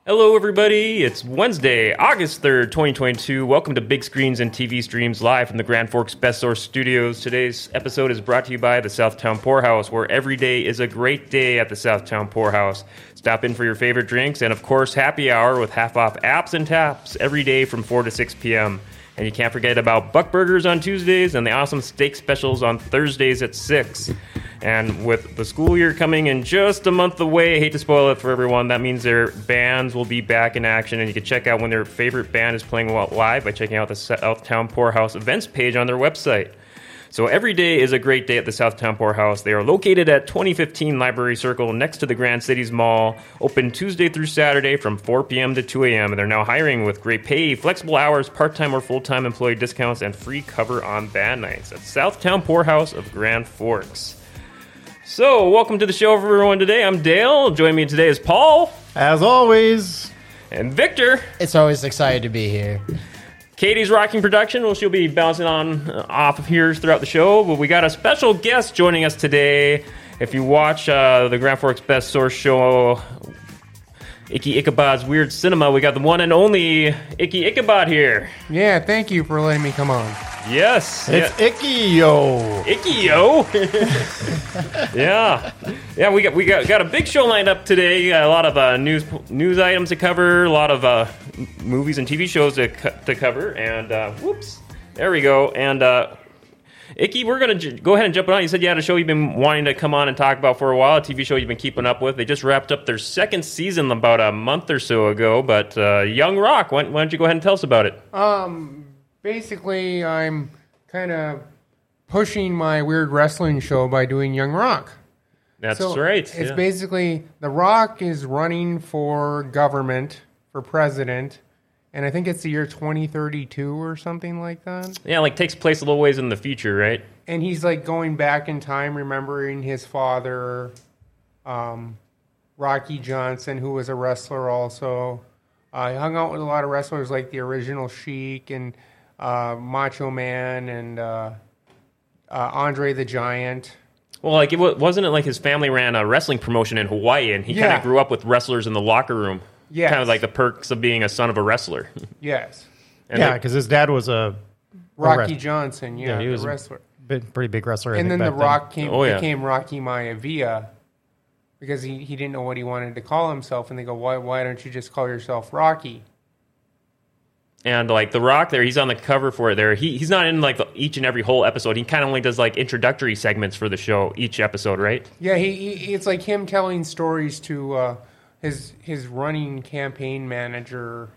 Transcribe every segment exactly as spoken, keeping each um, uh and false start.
Hello, everybody. It's Wednesday, August third, twenty twenty-two. Welcome to Big Screens and T V Streams live from the Grand Forks Best Source Studios. Today's episode is brought to you by the Southtown Poorhouse, where every day is a great day at the Southtown Poorhouse. Stop in for your favorite drinks and, of course, happy hour with half-off apps and taps every day from four to six p.m. And you can't forget about Buck Burgers on Tuesdays and the awesome steak specials on Thursdays at six. And with the school year coming in just a month away, I hate to spoil it for everyone, that means their bands will be back in action, and you can check out when their favorite band is playing live by checking out the Southtown Poorhouse events page on their website. So every day is a great day at the Southtown Poorhouse. They are located at twenty fifteen Library Circle next to the Grand Cities Mall, open Tuesday through Saturday from four p.m. to two a.m. And they're now hiring with great pay, flexible hours, part-time or full-time employee discounts, and free cover on band nights at Southtown Poorhouse of Grand Forks. So, welcome to the show, everyone. Today, I'm Dale. Joining me today is Paul. As always. And Victor. It's always excited to be here. Katie's rocking production. Well, she'll be bouncing on uh, off of here throughout the show. But we got a special guest joining us today. If you watch uh, the Grand Forks Best Source show, Icky Ichabod's Weird Cinema, we got the one and only Icky Ichabod here. Yeah, thank you for letting me come on. Yes. It's yeah. Icky-yo. Icky-yo. yeah. Yeah, we got we got, got a big show lined up today. Got a lot of uh, news news items to cover, a lot of uh, movies and T V shows to, to cover. And, uh, whoops, there we go. And, uh, Icky, we're going to j- go ahead and jump on. You said you had a show you've been wanting to come on and talk about for a while, a T V show you've been keeping up with. They just wrapped up their second season about a month or so ago. But uh, Young Rock, why, why don't you go ahead and tell us about it? Um, basically, I'm kind of pushing my weird wrestling show by doing Young Rock. That's so right. It's yeah. basically, The Rock is running for government, for president, and I think it's the year twenty thirty-two or something like that. Yeah, like takes place a little ways in the future, right? And he's like going back in time, remembering his father, um, Rocky Johnson, who was a wrestler also. Uh, he hung out with a lot of wrestlers like the original Sheik and uh, Macho Man and uh, uh, Andre the Giant. Well, like, it wasn't it like his family ran a wrestling promotion in Hawaii, and he Yeah. kind of grew up with wrestlers in the locker room. Yes. Kind of like the perks of being a son of a wrestler. Yes. And Yeah, they- because his dad was a Rocky a Johnson, yeah, Yeah, he the was a wrestler. big, pretty big wrestler. I And think, then The back Rock came, Oh, yeah. became Rocky Maivia because he, he didn't know what he wanted to call himself. And they go, why, why don't you just call yourself Rocky? And, like, The Rock there, he's on the cover for it there. He He's not in, like, the, each and every whole episode. He kind of only does, like, introductory segments for the show, each episode, right? Yeah, he, he it's like him telling stories to uh, his his running campaign manager.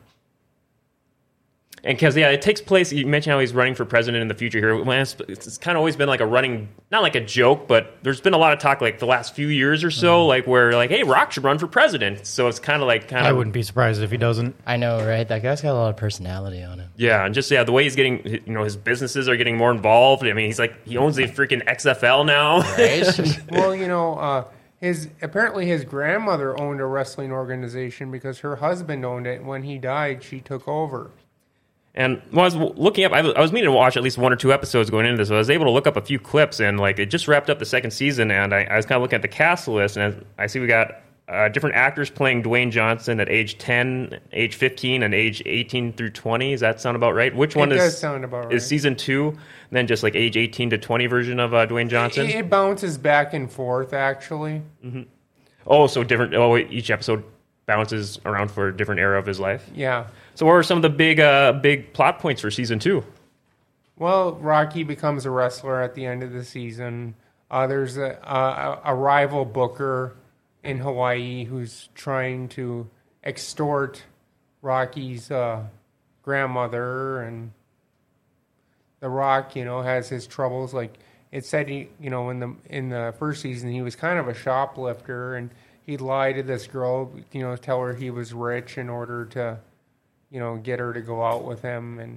And because, yeah, it takes place, you mentioned how he's running for president in the future here. Well, It's, it's kind of always been like a running, not like a joke, but there's been a lot of talk like the last few years or so, mm. like where like, hey, Rock should run for president. So it's kind of like, kind I of. wouldn't be surprised if he doesn't. I know, right? That guy's got a lot of personality on him. Yeah, and just, yeah, the way he's getting, you know, his businesses are getting more involved. I mean, he's like, he owns the freaking X F L now. Right? Well, you know, uh, his apparently his grandmother owned a wrestling organization because her husband owned it. When he died, she took over. And when I was looking up, I was, I was meaning to watch at least one or two episodes going into this. So I was able to look up a few clips, and like it just wrapped up the second season. And I, I was kind of looking at the cast list, and I see we got uh, different actors playing Dwayne Johnson at age ten, age fifteen, and age eighteen through twenty. Does that sound about right? Which one it is does sound about right. is season two? And then just like age eighteen to twenty version of uh, Dwayne Johnson. It, it bounces back and forth, actually. Mm-hmm. Oh, so different. Oh, each episode bounces around for a different era of his life. Yeah. So what are some of the big, uh, big plot points for season two? Well, Rocky becomes a wrestler at the end of the season. Uh, there's a, a, a rival booker in Hawaii who's trying to extort Rocky's uh, grandmother, and The Rock, you know, has his troubles. Like it said, he, you know, in the in the first season, he was kind of a shoplifter, and he'd lie to this girl, you know, tell her he was rich in order to, you know, get her to go out with him. And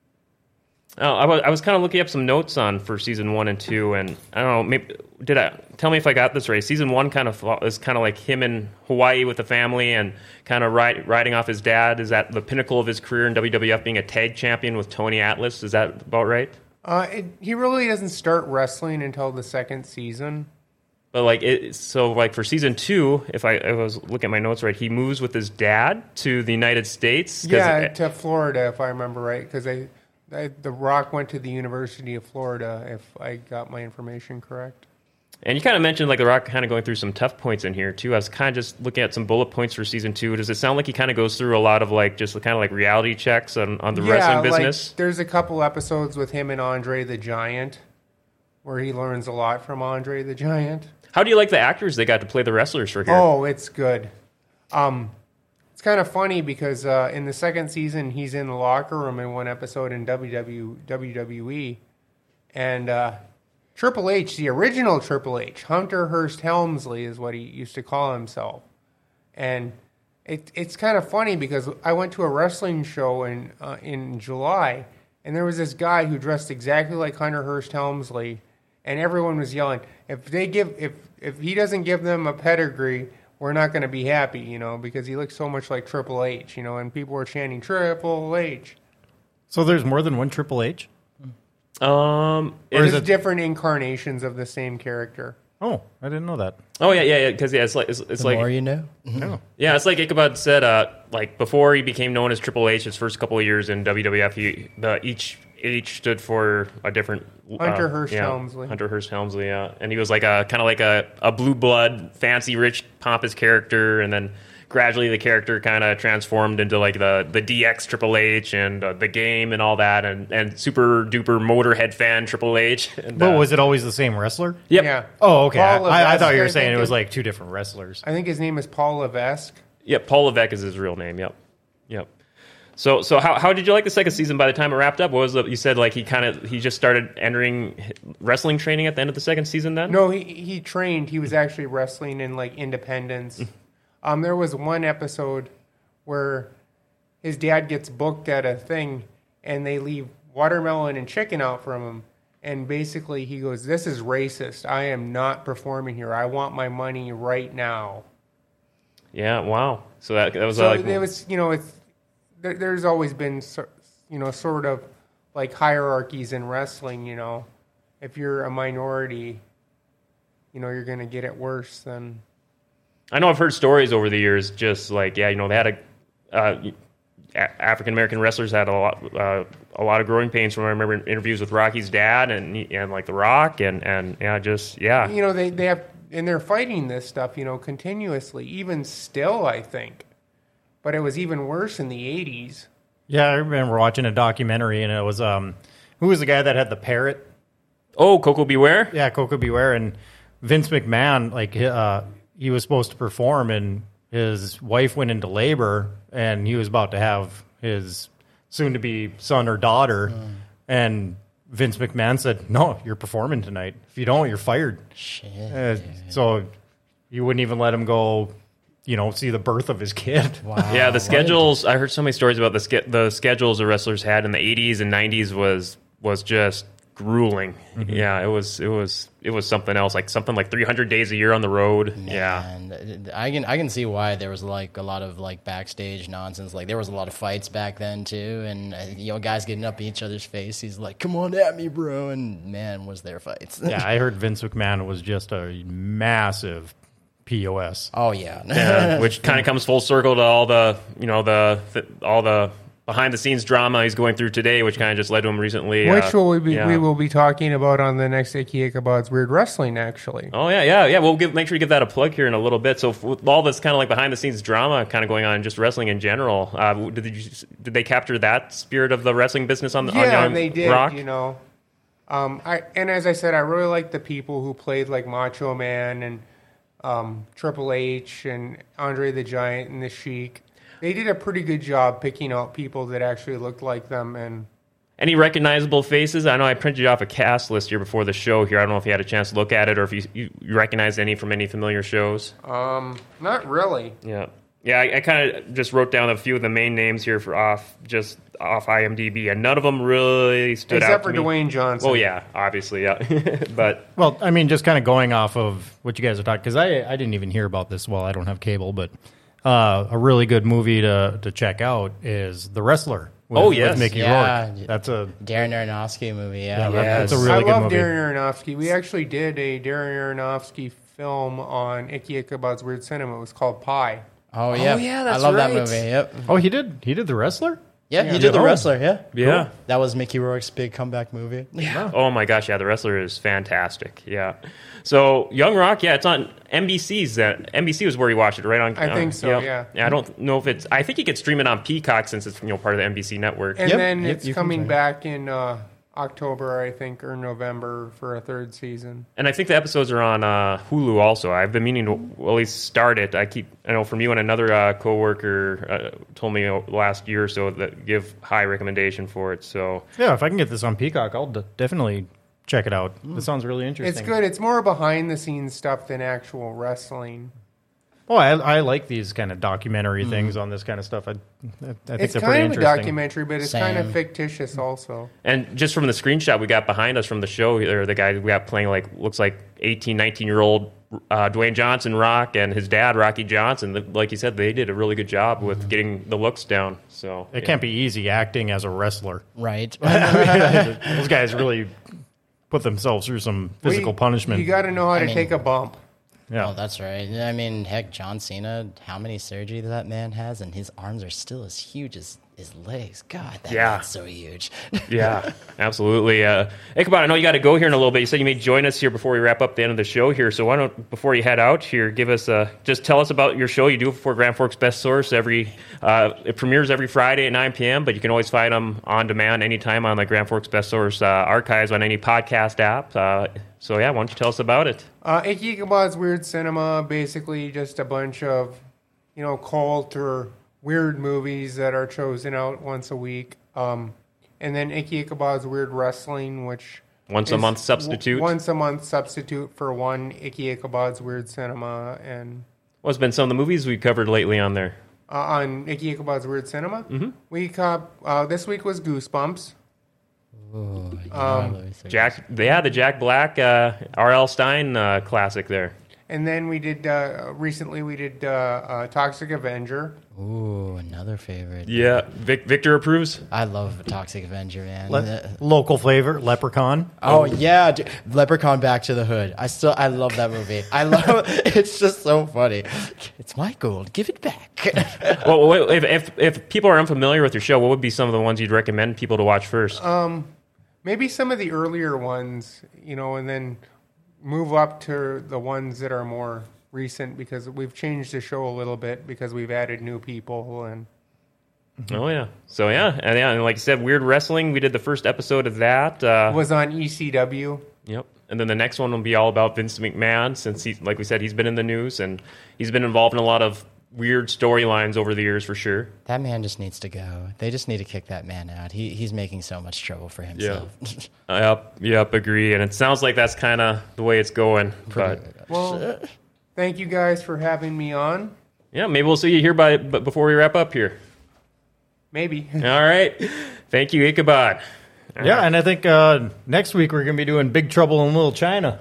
Oh, I was, I was kind of looking up some notes on for season one and two, and I don't know, maybe did I tell me if I got this right? Season one kind of is kind of like him in Hawaii with the family and kind of ride, riding off his dad. Is that the pinnacle of his career in W W F, being a tag champion with Tony Atlas? Is that about right? Uh, it, he really doesn't start wrestling until the second season. But like it, so like for season two, if I, if I was looking at my notes right, he moves with his dad to the United States. 'cause Yeah, it- to Florida, if I remember right, because I, I, The Rock went to the University of Florida, if I got my information correct. And you kind of mentioned like The Rock kind of going through some tough points in here too. I was kind of just looking at some bullet points for season two. Does it sound like he kind of goes through a lot of like just kind of like reality checks on, on the yeah, wrestling business? Like, there's a couple episodes with him and Andre the Giant where he learns a lot from Andre the Giant. How do you like the actors they got to play the wrestlers for here? Oh, it's good. Um, it's kind of funny because uh, in the second season, he's in the locker room in one episode in W W E, and uh, Triple H, the original Triple H, Hunter Hearst Helmsley is what he used to call himself. And it, it's kind of funny because I went to a wrestling show in uh, in July, and there was this guy who dressed exactly like Hunter Hearst Helmsley, and everyone was yelling, if they give if if he doesn't give them a pedigree, we're not going to be happy, you know, because he looks so much like Triple H, you know, and people were chanting Triple H. So there's more than one Triple H? Um, it Or is There's it- different incarnations of the same character. Oh, I didn't know that. oh yeah, yeah, yeah. Because yeah, it's like it's, it's The like more you know. Oh. yeah, it's like Ichabod said. Uh, like before he became known as Triple H, his first couple of years in W W F, he the each each stood for a different uh, Hunter Hearst yeah, Helmsley. Hunter Hearst Helmsley, yeah, and he was like a kind of like a, a blue blood, fancy, rich, pompous character, and then gradually the character kind of transformed into like the the D X Triple H and uh, the game and all that, and and super duper Motorhead fan Triple H. And, But uh, was it always the same wrestler? Yep. Yeah. Oh, okay. Paul I, I Levesque, thought you I were saying think it was is- like two different wrestlers. I think his name is Paul Levesque. Yep, Paul Levesque is his real name. Yep, yep. So, so how how did you like the second season? By the time it wrapped up, what was the, you said like he kind of he just started entering wrestling training at the end of the second season? Then No, he he trained. He was actually wrestling in like Independence. um, there was one episode where his dad gets booked at a thing, and they leave watermelon and chicken out from him. And basically, he goes, "This is racist. I am not performing here. I want my money right now." yeah, wow. So that that was So uh, like it was, you know, it's there, there's always been, so- you know, sort of like hierarchies in wrestling. You know, if you're a minority, you know, you're going to get it worse than. I know I've heard stories over the years, just like yeah, you know they had a. Uh, African American wrestlers had a lot, uh, a lot of growing pains. From I remember interviews with Rocky's dad and and like The Rock and and yeah, just yeah. You know, they they have, and they're fighting this stuff, you know, continuously, even still, I think. But it was even worse in the eighties. Yeah, I remember watching a documentary, and it was um, who was the guy that had the parrot? Oh, Coco Beware. Yeah, Coco Beware, and Vince McMahon. Like uh, he was supposed to perform, and his wife went into labor, and he was about to have his soon-to-be son or daughter, Mm. and Vince McMahon said, "No, you're performing tonight. If you don't, you're fired." Shit. Uh, so you wouldn't even let him go, you know, see the birth of his kid. Wow. Yeah, the What schedules. I heard so many stories about the ske- the schedules the wrestlers had in the eighties and nineties was was just grueling. Yeah, it was it was it was something else. Like something like three hundred days a year on the road. Yeah, And I can I can see why there was like a lot of like backstage nonsense. Like there was a lot of fights back then too, and uh, you know guys getting up in each other's face. He's like, "Come on at me, bro!" And man, was there fights? Yeah, I heard Vince McMahon was just a massive P O S. Oh yeah. yeah, which kind of comes full circle to all the you know the, the all the behind the scenes drama he's going through today, which kind of just led to him recently. Which uh, will we be, yeah. we will be talking about on the next Icky Ichabod's Weird Wrestling, actually. Oh yeah, yeah, yeah. We'll give, make sure you give that a plug here in a little bit. So with all this kind of like behind the scenes drama kind of going on in just wrestling in general, uh, did you, did they capture that spirit of the wrestling business on the on Yeah, Young and they did, Rock? you know. Um, I and as I said, I really like the people who played like Macho Man and um, Triple H and Andre the Giant and the Sheik. They did a pretty good job picking out people that actually looked like them. And Any recognizable faces? I know I printed off a cast list here before the show here. I don't know if you had a chance to look at it or if you, you, you recognize any from any familiar shows. um, not really. Yeah. Yeah, I, I kind of just wrote down a few of the main names here for off just off IMDb, and none of them really stood out Except to for me. Dwayne Johnson. Oh yeah, obviously, yeah. But Well, I mean, just kind of going off of what you guys are talking, because I, I didn't even hear about this. Well, I don't have cable, but uh, a really good movie to, to check out is The Wrestler. With, Oh, yes. with Mickey Yeah. Rourke. That's a Darren Aronofsky movie. Yeah, Yeah. that- that's a Yes. really I good love movie. Darren Aronofsky. We actually did a Darren Aronofsky film on Icky Ichabod's Weird Cinema. It was called Pi. Oh yeah, yeah, that's I love right. that movie. Yep. Oh, he did. He did the wrestler. Yeah, Yeah. he did the Oh. wrestler. Yeah, Yeah. Cool. That was Mickey Rourke's big comeback movie. Yeah. Oh my gosh, yeah, the wrestler is fantastic. Yeah. So Young Rock, yeah, it's on N B C's. That N B C was where you watched it, right? On I uh, think so, yeah. Yeah, I don't know if it's. I think you could stream it on Peacock since it's you know part of the N B C network. And Yep, then yep, it's you can coming try it. back in uh, October, I think, or November for a third season. And I think the episodes are on uh, Hulu also. I've been meaning to at least start it. I keep, I know from you and another uh, coworker uh, told me last year or so that give high recommendation for it. So Yeah, if I can get this on Peacock, I'll d- definitely check it out. This sounds really interesting. It's good. It's more behind the scenes stuff than actual wrestling. Oh, I, I like these kind of documentary things on this kind of stuff. I, I think It's they're pretty kind of a interesting. documentary, but it's kind of Same. fictitious also. and just from the screenshot we got behind us from the show, or the guy we got playing like looks like eighteen, nineteen year old uh, Dwayne Johnson Rock and his dad Rocky Johnson. The, like you said, they did a really good job with getting the looks down. So It can't be easy acting as a wrestler. Right. Those guys really put themselves through some physical Well, you- punishment. You got to know how I to mean- take a bump. yeah. Oh, that's right. I mean, heck, John Cena, how many surgeries that man has, and his arms are still as huge as his legs. God, that Yeah. man's so huge. Yeah, absolutely. Uh, Ichabod, I know you got to go here in a little bit. You said you may join us here before we wrap up the end of the show here. So why don't, before you head out here, give us a, just tell us about your show. You do it for Grand Forks Best Source every, uh, it premieres every Friday at nine p.m., but you can always find them on demand anytime on the Grand Forks Best Source uh, archives on any podcast app. Uh, so yeah, why don't you tell us about it? Uh, Icky Ichabod's Weird Cinema, basically just a bunch of, you know, cult or weird movies that are chosen out once a week. Um, and then Icky Ichabod's Weird Wrestling, which Once a is month substitute? w- once a month substitute for one Icky Ichabod's Weird Cinema. And What's been some of the movies we covered lately on there? uh, on Icky Ichabod's Weird Cinema, mm-hmm. we caught, uh, this week was Goosebumps. Ooh, Um, yeah, so Jack, yeah, the Jack Black, uh, R L. Stein uh, classic there. And then we did, uh, recently we did uh, uh, Toxic Avenger. Ooh, another favorite. Yeah, Vic, Victor approves. I love Toxic Avenger, man. Le- Uh, local flavor, Leprechaun. Oh yeah, dude. Leprechaun Back to the Hood. I still I love that movie. I love it's just so funny. It's my gold. Give it back. Well, wait, if, if if people are unfamiliar with your show, what would be some of the ones you'd recommend people to watch first? Maybe some of the earlier ones, you know, and then move up to the ones that are more recent because we've changed the show a little bit because we've added new people and Oh yeah, so yeah, and yeah, and like you said, Weird Wrestling. We did the first episode of that. Uh, it was on E C W. Yep, and then the next one will be all about Vince McMahon, since he, like we said, he's been in the news and he's been involved in a lot of weird storylines over the years for sure. That man just needs to go. They just need to kick that man out. He he's making so much trouble for himself. Yep, yep, agree. And it sounds like that's kind of the way it's going. But Well, thank you guys for having me on. yeah, maybe we'll see you here by but before we wrap up here. Maybe. All right, thank you, Ichabod. Yeah, and I think uh, next week we're going to be doing Big Trouble in Little China.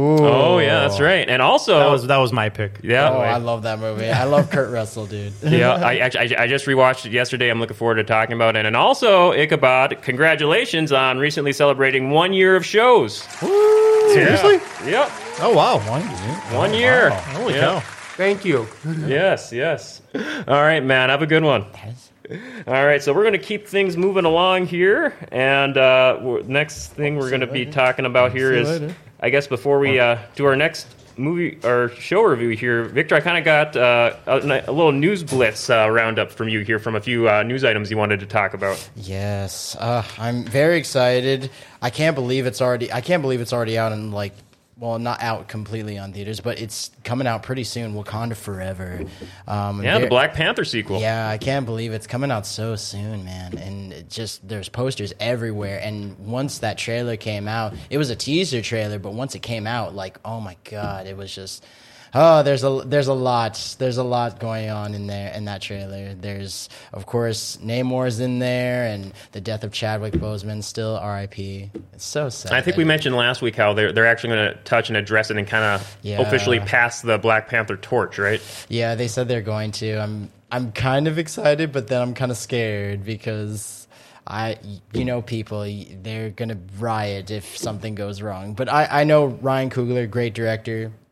Oh yeah, that's right. And also, That was that was my pick. yeah, Oh, I love that movie. I love Kurt Russell, dude. yeah. I actually I, I just rewatched it yesterday. I'm looking forward to talking about it. And also, Ichabod, congratulations on recently celebrating one year of shows. Seriously? Yep, Oh wow! one year. Holy Yeah. cow! Thank you. Yes, yes. All right, man. Have a good one. All right, so we're going to keep things moving along here, and uh, we're- next thing we're going to be talking about here See you is, later. I guess, before we uh, do our next movie or show review here, Victor, I kind of got uh, a, a little news blitz uh, roundup from you here from a few uh, news items you wanted to talk about. Yes, uh, I'm very excited. I can't believe it's already. I can't believe it's already out in like, well, not out completely on theaters, but it's coming out pretty soon. Wakanda Forever. Um, Yeah, the very- Black Panther sequel. Yeah, I can't believe it's coming out so soon, man. And it just there's posters everywhere. And once that trailer came out, it was a teaser trailer, but once it came out, like, oh my god, it was just oh, there's a there's a lot there's a lot going on in there in that trailer. There's of course Namor's in there, and the death of Chadwick Boseman, still R I P. It's so sad. I think we mentioned last week how they're they're actually going to touch and address it and kind of Yeah. officially pass the Black Panther torch, right? Yeah, they said they're going to. I'm I'm kind of excited, but then I'm kind of scared because I, you know, people, they're gonna riot if something goes wrong. But I, I know Ryan Coogler, great director.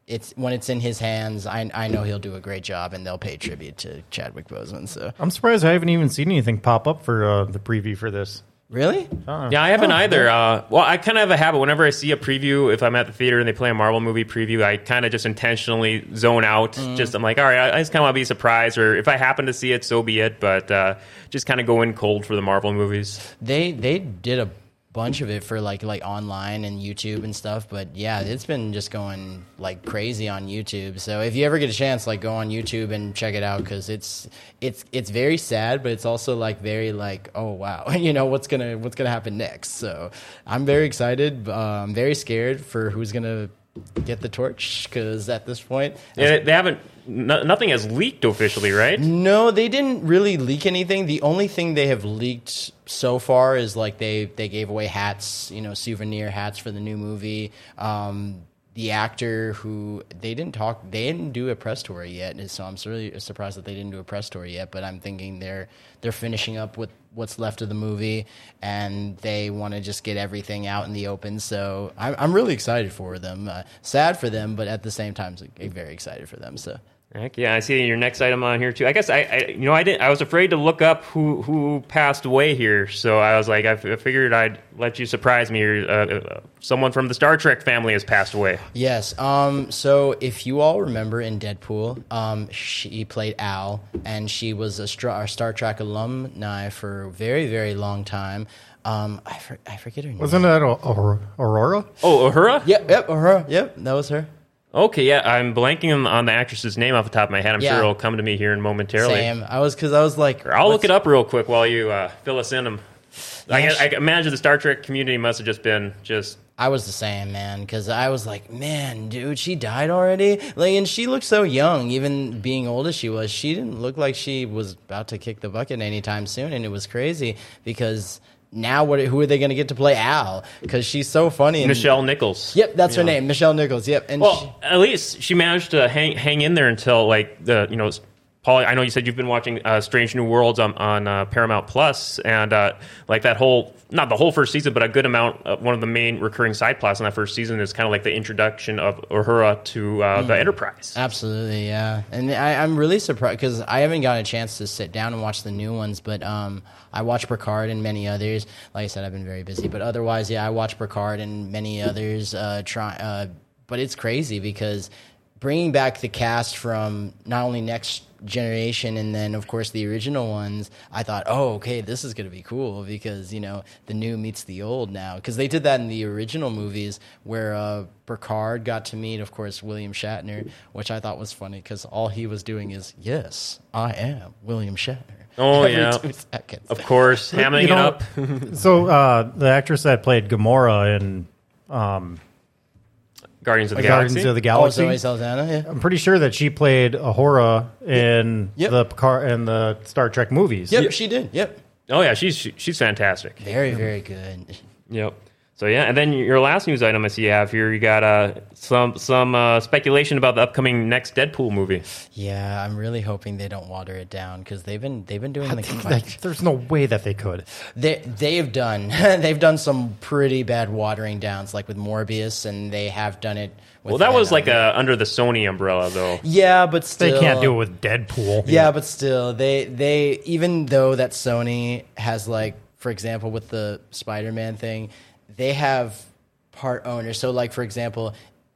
it's when it's in his hands, I I know he'll do a great job, and they'll pay tribute to Chadwick Boseman. So I'm surprised I haven't even seen anything pop up for uh, the preview for this. really, Uh-uh. Yeah, I haven't Oh, either. Uh, well, I kind of have a habit. Whenever I see a preview, if I'm at the theater and they play a Marvel movie preview, I kind of just intentionally zone out. Mm. Just I'm like, all right, I, I just kind of want to be surprised, or if I happen to see it, so be it. But uh, just kind of go in cold for the Marvel movies. they they did a bunch of it for like like online and YouTube and stuff, but yeah, it's been just going like crazy on YouTube. So if you ever get a chance, like go on YouTube and check it out, because it's it's it's very sad, but it's also like very like, oh wow, you know what's gonna what's gonna happen next. So I'm very excited. Uh, I'm very scared for who's gonna get the torch, because at this point, Yeah, they haven't. No, nothing has leaked officially, right? no, they didn't really leak anything. The only thing they have leaked so far is like they, they gave away hats, you know, souvenir hats for the new movie. Um, the actor who they didn't talk, they didn't do a press tour yet, so I'm really surprised that they didn't do a press tour yet. But I'm thinking they're they're finishing up with what's left of the movie, and they want to just get everything out in the open. So I'm I'm really excited for them. Uh, sad for them, but at the same time, very excited for them. So. Heck yeah, I see your next item on here too. I guess I, I you know, I didn't. I was afraid to look up who who passed away here, so I was like, I, f- I figured I'd let you surprise me. Uh, uh, someone from the Star Trek family has passed away. Yes. Um. So if you all remember in Deadpool, um, she played Al, and she was a, Stra- a Star Trek alumni for a very, very long time. Um, I, for- I forget her name. Wasn't that a- a- Aurora? Oh, Uhura? Yep. Yep. Her. Yep. That was her. Okay, yeah, I'm blanking on, on the actress's name off the top of my head. I'm Yeah. sure it'll come to me here in momentarily. Same. I was because I was like, I'll look what's- it up real quick while you uh, fill us in. 'em. I, Yeah, guess- I she- imagine the Star Trek community must have just been just. I was the same, man, because I was like, man, dude, she died already. Like, and she looked so young, even being old as she was. She didn't look like she was about to kick the bucket anytime soon, and it was crazy because. Now, what? Who are they going to get to play Al? Because she's so funny. And, Michelle Nichols. Yep, that's her Yeah. name, Michelle Nichols. Yep, and Well, she, at least she managed to hang hang in there until like the you know, Paul. I know you said you've been watching uh, Strange New Worlds on on uh, Paramount Plus, and uh, like that whole not the whole first season, but a good amount. Of one of the main recurring side plots in that first season is kind of like the introduction of Uhura to uh, the Enterprise. absolutely, yeah. And I, I'm really surprised because I haven't gotten a chance to sit down and watch the new ones, but um, I watch Picard and many others. Like I said, I've been very busy, but otherwise, yeah, I watch Picard and many others. Uh, try, uh, but it's crazy because bringing back the cast from not only Next Generation and then, of course, the original ones, I thought, oh, okay, this is going to be cool because, you know, the new meets the old now. Because they did that in the original movies where uh, Picard got to meet, of course, William Shatner, which I thought was funny because all he was doing is, yes, I am William Shatner. Oh, Every yeah. two seconds. Of course, hamming You know, it up. So uh, the actress that played Gamora in um, Guardians of the Guardians Galaxy. of the Oh, Galaxy, Zoe Saldana, yeah. I'm pretty sure that she played Ahura in Yep. the Picard and the Star Trek movies. Yep, she did. Yep. Oh yeah, she's she, she's fantastic. Very, very good. Yep. So yeah, and then your last news item I see you have here, you got uh, some some uh, speculation about the upcoming next Deadpool movie. Yeah, I'm really hoping they don't water it down because they've been they've been doing the Like, there's no way that they could. They they've done they've done some pretty bad watering downs, like with Morbius, and they have done it. With Well, that was Venom. like a, under the Sony umbrella, though. yeah, but still They can't do it with Deadpool. Yeah, but still, they they even though that Sony has like, for example, with the Spider-Man thing, they have part owners. So, like for example,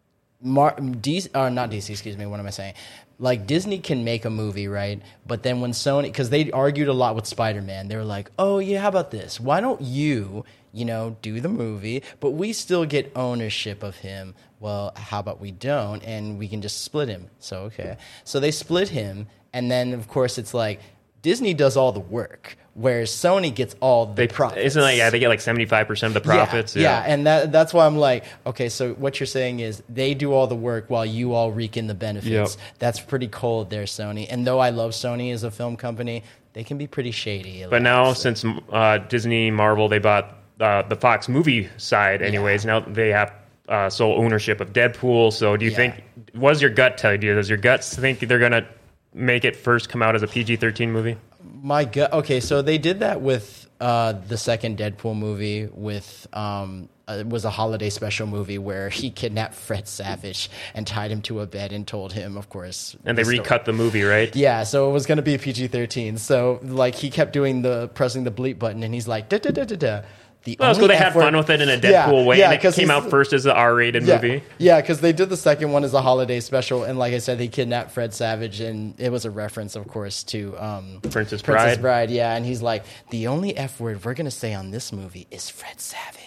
Mar- D C, or not D C, excuse me. What am I saying? Like Disney can make a movie, right? But then when Sony, because they argued a lot with Spider-Man, they were like, "Oh yeah, how about this? Why don't you, you know, do the movie, but we still get ownership of him? Well, how about we don't, and we can just split him?" So okay, so they split him, and then of course it's like Disney does all the work, whereas Sony gets all the They profits. isn't like yeah, they get like seventy five percent of the profits. Yeah, yeah, and that that's why I'm like, okay, so what you're saying is they do all the work while you all reap in the benefits. Yep. That's pretty cold there, Sony. And though I love Sony as a film company, they can be pretty shady. But now, since uh, Disney, Marvel, they bought uh, the Fox movie side, anyways. Now they have uh, sole ownership of Deadpool. So, do you Yeah. think? What does your gut tell you? Does your gut think they're gonna make it first come out as a P G thirteen movie? My gut. Okay, so they did that with uh, the second Deadpool movie with um, uh, was a holiday special movie where he kidnapped Fred Savage and tied him to a bed and told him, of course. And they the recut the movie, right? Yeah, so it was going to be P G thirteen. So like he kept doing the pressing the bleep button, and he's like da da da da da. The Well, so they had fun with it in a Deadpool yeah, way, yeah, and it came he's- out first as an R-rated yeah, movie. Yeah, because they did the second one as a holiday special, and like I said, they kidnapped Fred Savage, and it was a reference, of course, to um, Princess Princess Bride. Bride. Yeah, and he's like, the only F word we're gonna say on this movie is Fred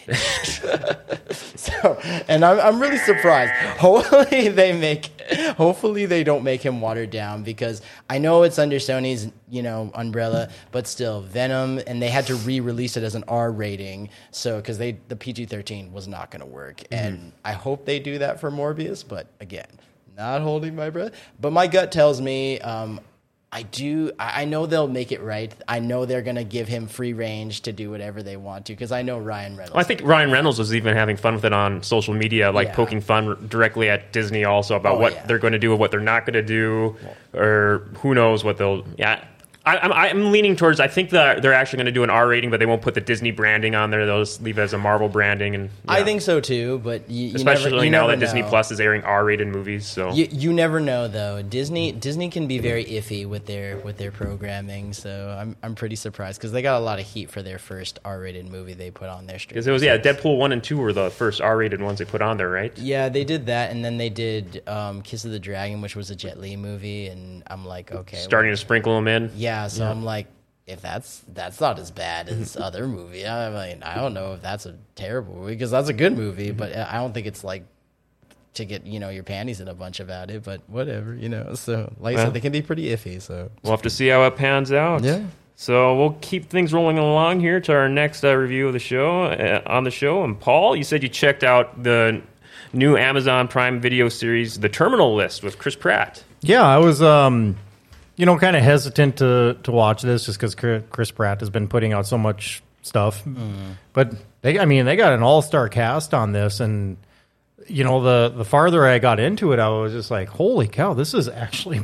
Savage. So, and I'm I'm really surprised. Hopefully they make, hopefully they don't make him watered down, because I know it's under Sony's, you know, umbrella, but still Venom, and they had to re-release it as an R rating, so because they the P G thirteen was not going to work, and I hope they do that for Morbius, but again, not holding my breath. But my gut tells me, um, I do. I I know they'll make it right. I know they're going to give him free range to do whatever they want to, because I know Ryan Reynolds. Well, I think Ryan Reynolds was even having fun with it on social media, like Yeah. poking fun directly at Disney also about Oh, what yeah. they're going to do and what they're not going to do, or who knows what they'll. Yeah, I, I'm, I'm leaning towards. I think that they're actually going to do an R rating, but they won't put the Disney branding on there. They'll just leave it as a Marvel branding, and I yeah. think so too, but you, you especially never, you now never that Disney know. Plus is airing R-rated movies. So You, you never know though. Disney Disney can be very iffy with their with their programming, so I'm I'm pretty surprised, because they got a lot of heat for their first R-rated movie they put on their stream. because it was yeah, Deadpool one and two were the first R-rated ones they put on there, right? Yeah, they did that, and then they did um, Kiss of the Dragon, which was a Jet Li movie, and I'm like, okay, Starting to sprinkle them in. yeah. So I'm like, if that's that's not as bad as other movie, I mean, I don't know if that's a terrible movie, because that's a good movie, but I don't think it's like to get, you know, your panties in a bunch about it. But whatever, you know. So like I Well. said, they can be pretty iffy. So We'll have to see how it pans out. Yeah. So we'll keep things rolling along here to our next uh, review of the show. Uh, on the show, and Paul, you said you checked out the new Amazon Prime Video series, The Terminal List, with Chris Pratt. Yeah, I was, um, you know, kind of hesitant to to watch this just because Chris Pratt has been putting out so much stuff. But they, I mean, they got an all star cast on this, and you know, the the farther I got into it, I was just like, holy cow, this is actually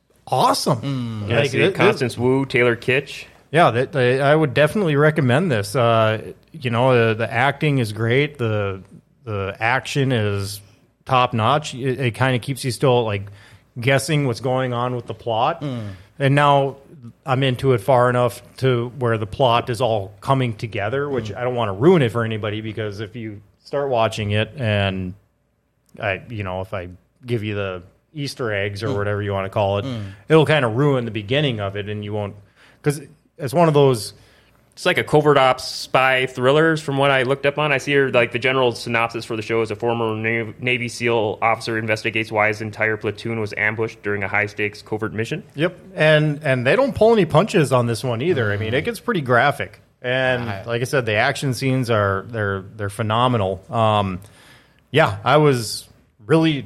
awesome. Yeah, Like, see, it- it- Constance Wu, Taylor Kitsch. Yeah, that, they, I would definitely recommend this. Uh, you know, the, the acting is great. The the action is top notch. It, it kind of keeps you still like guessing what's going on with the plot. And now I'm into it far enough to where the plot is all coming together, which I don't want to ruin it for anybody, because if you start watching it and I, you know, if I give you the Easter eggs or whatever you want to call it, it'll kind of ruin the beginning of it, and you won't, because it's one of those. It's like a covert ops spy thrillers from what I looked up on. I see here, like, the general synopsis for the show is a former Nav- Navy SEAL officer investigates why his entire platoon was ambushed during a high-stakes covert mission. Yep, and and they don't pull any punches on this one either. I mean, it gets pretty graphic, and like I said, the action scenes are they're they're phenomenal. Um, yeah, I was really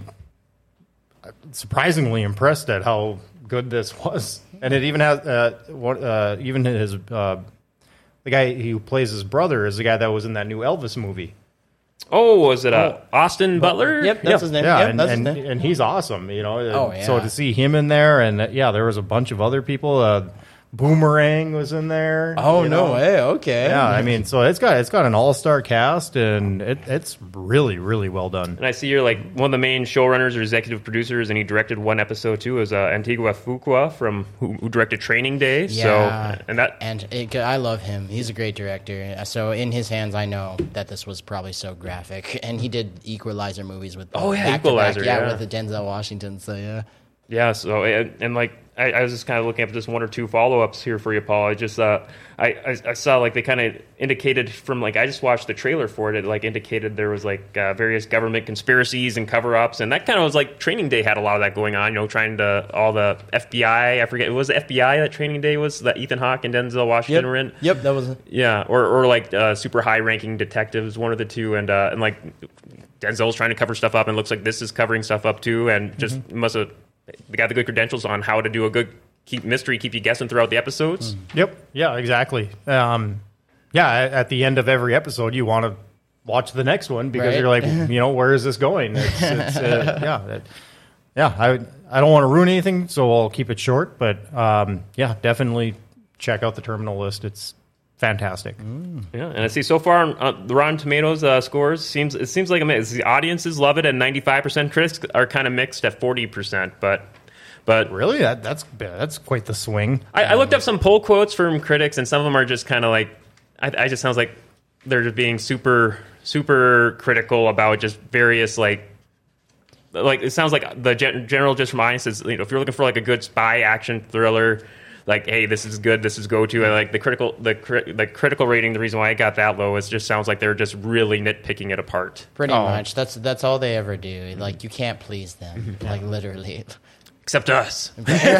surprisingly impressed at how good this was, and it even has uh, what uh, even his uh, the guy who plays his brother is the guy that was in that new Elvis movie. Oh, was it uh, Austin Butler? Yep, that's his name. Yeah, Yep, and, that's his and, name. and he's awesome, you know. Oh, So yeah. to see him in there, and uh, yeah, there was a bunch of other people. Uh, Boomerang was in there. Oh you no know. way! Okay. Yeah, I mean, so it's got it's got an all star cast, and it, it's really really well done. And I see you're like one of the main showrunners or executive producers, and he directed one episode too. Is uh, Antigua Fuqua from who, who directed Training Day. Yeah. So and that And it, I love him. He's a great director. So in his hands, I know that this was probably so graphic. And he did Equalizer movies with Oh, yeah, back to back, Equalizer, yeah, yeah. with the Denzel Washington. So yeah. yeah. So and, and like I, I was just kind of looking up just one or two follow ups here for you, Paul. I just uh I I, I saw like they kind of indicated from like I just watched the trailer for it. It like indicated there was like uh, various government conspiracies and cover ups, and that kind of was like Training Day had a lot of that going on. You know, trying to all the F B I. I forget it was the F B I that Training Day was that Ethan Hawke and Denzel Washington Yep. were in. Yep. That was. Yeah, or or like uh, super high ranking detectives, one of the two, and uh, and like Denzel's trying to cover stuff up, and it looks like this is covering stuff up too, and just Mm-hmm. must have they got the good credentials on how to do a good keep mystery, keep you guessing throughout the episodes. Yep. Yeah. Exactly. Um, yeah. At, at the end of every episode, you want to watch the next one because Right. you're like, you know, where is this going? It's, it's, uh, yeah. It, yeah. I I don't want to ruin anything, so I'll keep it short. But um, yeah, definitely check out the Terminal List. It's fantastic. Yeah, and I see so far on uh, the Rotten Tomatoes uh, scores seems it seems like the audiences love it at ninety-five percent. Critics are kind of mixed at forty percent, but but Really, that that's that's quite the swing. I, I looked up some poll quotes from critics, and some of them are just kind of like I, I just sounds like they're just being super super critical about just various like. Like it sounds like the gen- general just from audience is, you know, if you're looking for like a good spy action thriller, like hey, this is good, this is go to, and like the critical the cri- the critical rating, the reason why I got that low is just sounds like they're just really nitpicking it apart. Pretty Oh. much. That's that's all they ever do. Like you can't please them. Like literally. Except us.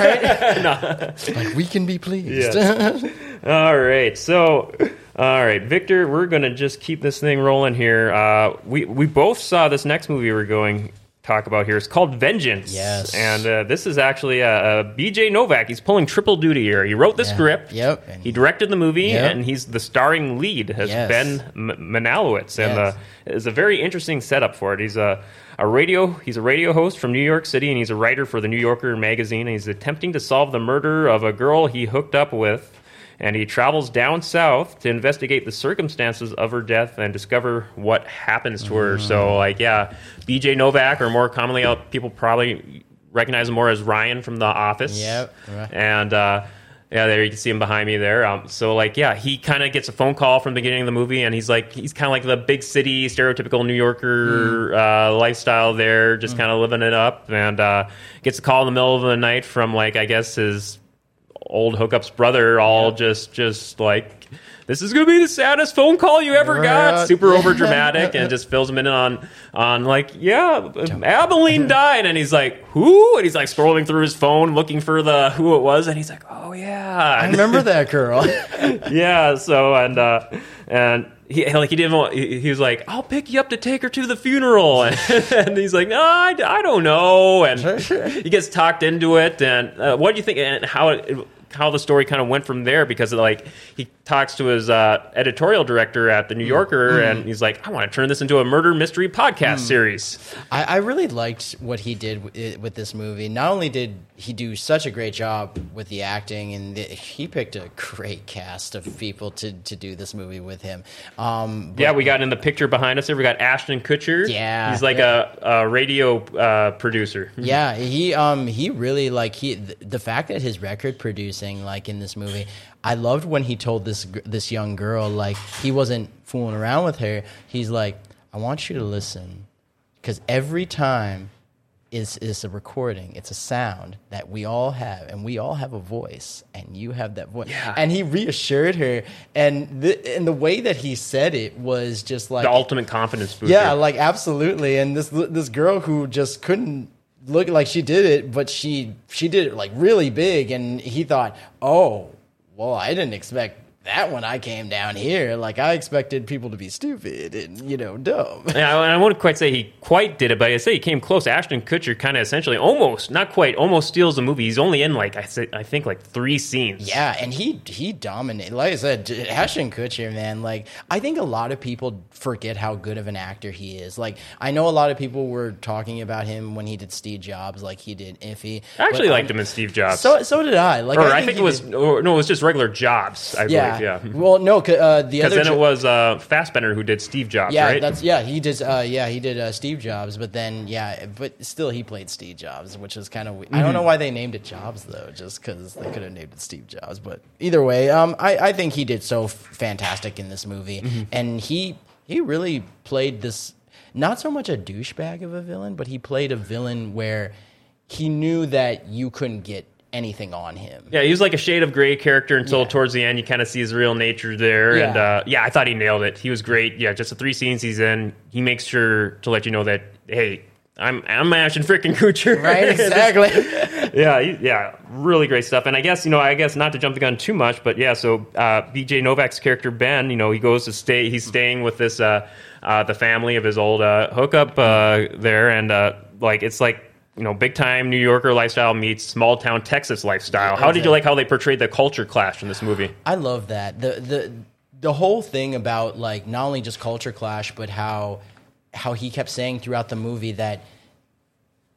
Like we can be pleased. Yes. All right, so all right, Victor, we're gonna just keep this thing rolling here. Uh, we we both saw this next movie we're going. Talk about here. It's called Vengeance. Yes. And uh, this is actually uh, uh, B J Novak. He's pulling triple duty here. He wrote the Yeah. script. Yep. And he directed the movie, Yep. and he's the starring lead as Yes. Ben M- Manalowitz. And Yes. uh, it's a very interesting setup for it. He's a a radio. He's a radio host from New York City, and he's a writer for the New Yorker magazine. And he's attempting to solve the murder of a girl he hooked up with. And he travels down south to investigate the circumstances of her death and discover what happens to her. So, like, yeah, B J Novak, or more commonly, uh, people probably recognize him more as Ryan from The Office. Yep. Right. And, uh, yeah, there you can see him behind me there. Um, so, like, yeah, he kind of gets a phone call from the beginning of the movie, and he's like, he's kind of like the big city, stereotypical New Yorker uh, lifestyle there, just kind of living it up. And uh, gets a call in the middle of the night from, like, I guess his old hookup's brother, all just just like, this is gonna be the saddest phone call you ever got. Right. Super over dramatic, and just fills him in on on like, yeah, Abilene died, and he's like, who? And he's like scrolling through his phone looking for the who it was, and he's like, oh yeah, I remember that girl. yeah. So and uh, and he like he didn't want, he, he was like, I'll pick you up to take her to the funeral, and, and he's like, no, I, I don't know, and he gets talked into it. And uh, what do you think? And how it, how the story kind of went from there, because like he talks to his uh, editorial director at the New Yorker, mm. and he's like, I want to turn this into a murder mystery podcast mm. series. I, I really liked what he did with, with this movie. Not only did he do such a great job with the acting, and the, he picked a great cast of people to, to do this movie with him. Um, but, yeah, we got in the picture behind us there. We got Ashton Kutcher. Yeah, he's like yeah. a, a radio uh, producer. Yeah, he um he really like he the, the fact that his record producing like in this movie. I loved when he told this this young girl, like, he wasn't fooling around with her. He's like, I want you to listen, because every time is is a recording, it's a sound that we all have, and we all have a voice, and you have that voice. Yeah. And he reassured her, and the and the way that he said it was just like the ultimate confidence booster. Yeah, like absolutely. And this this girl who just couldn't look like she did it, but she she did it like really big, and he thought, oh, well, I didn't expect that when I came down here. Like, I expected people to be stupid and, you know, dumb. Yeah, I wouldn't quite say he quite did it, but I say he came close. Ashton Kutcher kind of essentially almost, not quite, almost steals the movie. He's only in like I say, I think like three scenes. Yeah, and he he dominated. Like I said, Ashton Kutcher, man. Like, I think a lot of people forget how good of an actor he is. Like, I know a lot of people were talking about him when he did Steve Jobs, like he did Iffy. I actually but, liked um, him in Steve Jobs. So so did I. Like, or I I think, think, he it was, did, or, no, it was just regular Jobs. I yeah. believe, yeah. Well, no, uh, the Because other then jo- it was uh, Fassbender who did Steve Jobs, yeah, right? that's yeah. He did. Uh, yeah, he did uh, Steve Jobs, but then yeah, but still he played Steve Jobs, which is kind of. Mm-hmm. I don't know why they named it Jobs though, just because they could have named it Steve Jobs. But either way, um, I, I think he did so f- fantastic in this movie, mm-hmm. and he he really played this not so much a douchebag of a villain, but he played a villain where he knew that you couldn't get anything on him. Yeah, he was like a shade of gray character until Yeah. towards the end you kind of see his real nature there. Yeah. And uh, yeah, I thought he nailed it. He was great. Yeah, just the three scenes he's in, he makes sure to let you know that, hey, I'm I'm Ashton freaking Kutcher. Right, exactly. yeah, he, yeah, really great stuff. And I guess, you know, I guess not to jump the gun too much, but yeah, so uh, B J Novak's character, Ben, you know, he goes to stay, he's staying with this, uh, uh, the family of his old uh, hookup uh, there. And uh, like, it's like, you know, big time New Yorker lifestyle meets small town Texas lifestyle. Yeah, how did you exactly. like how they portrayed the culture clash in this movie? I love that. The the the whole thing about like not only just culture clash, but how how he kept saying throughout the movie that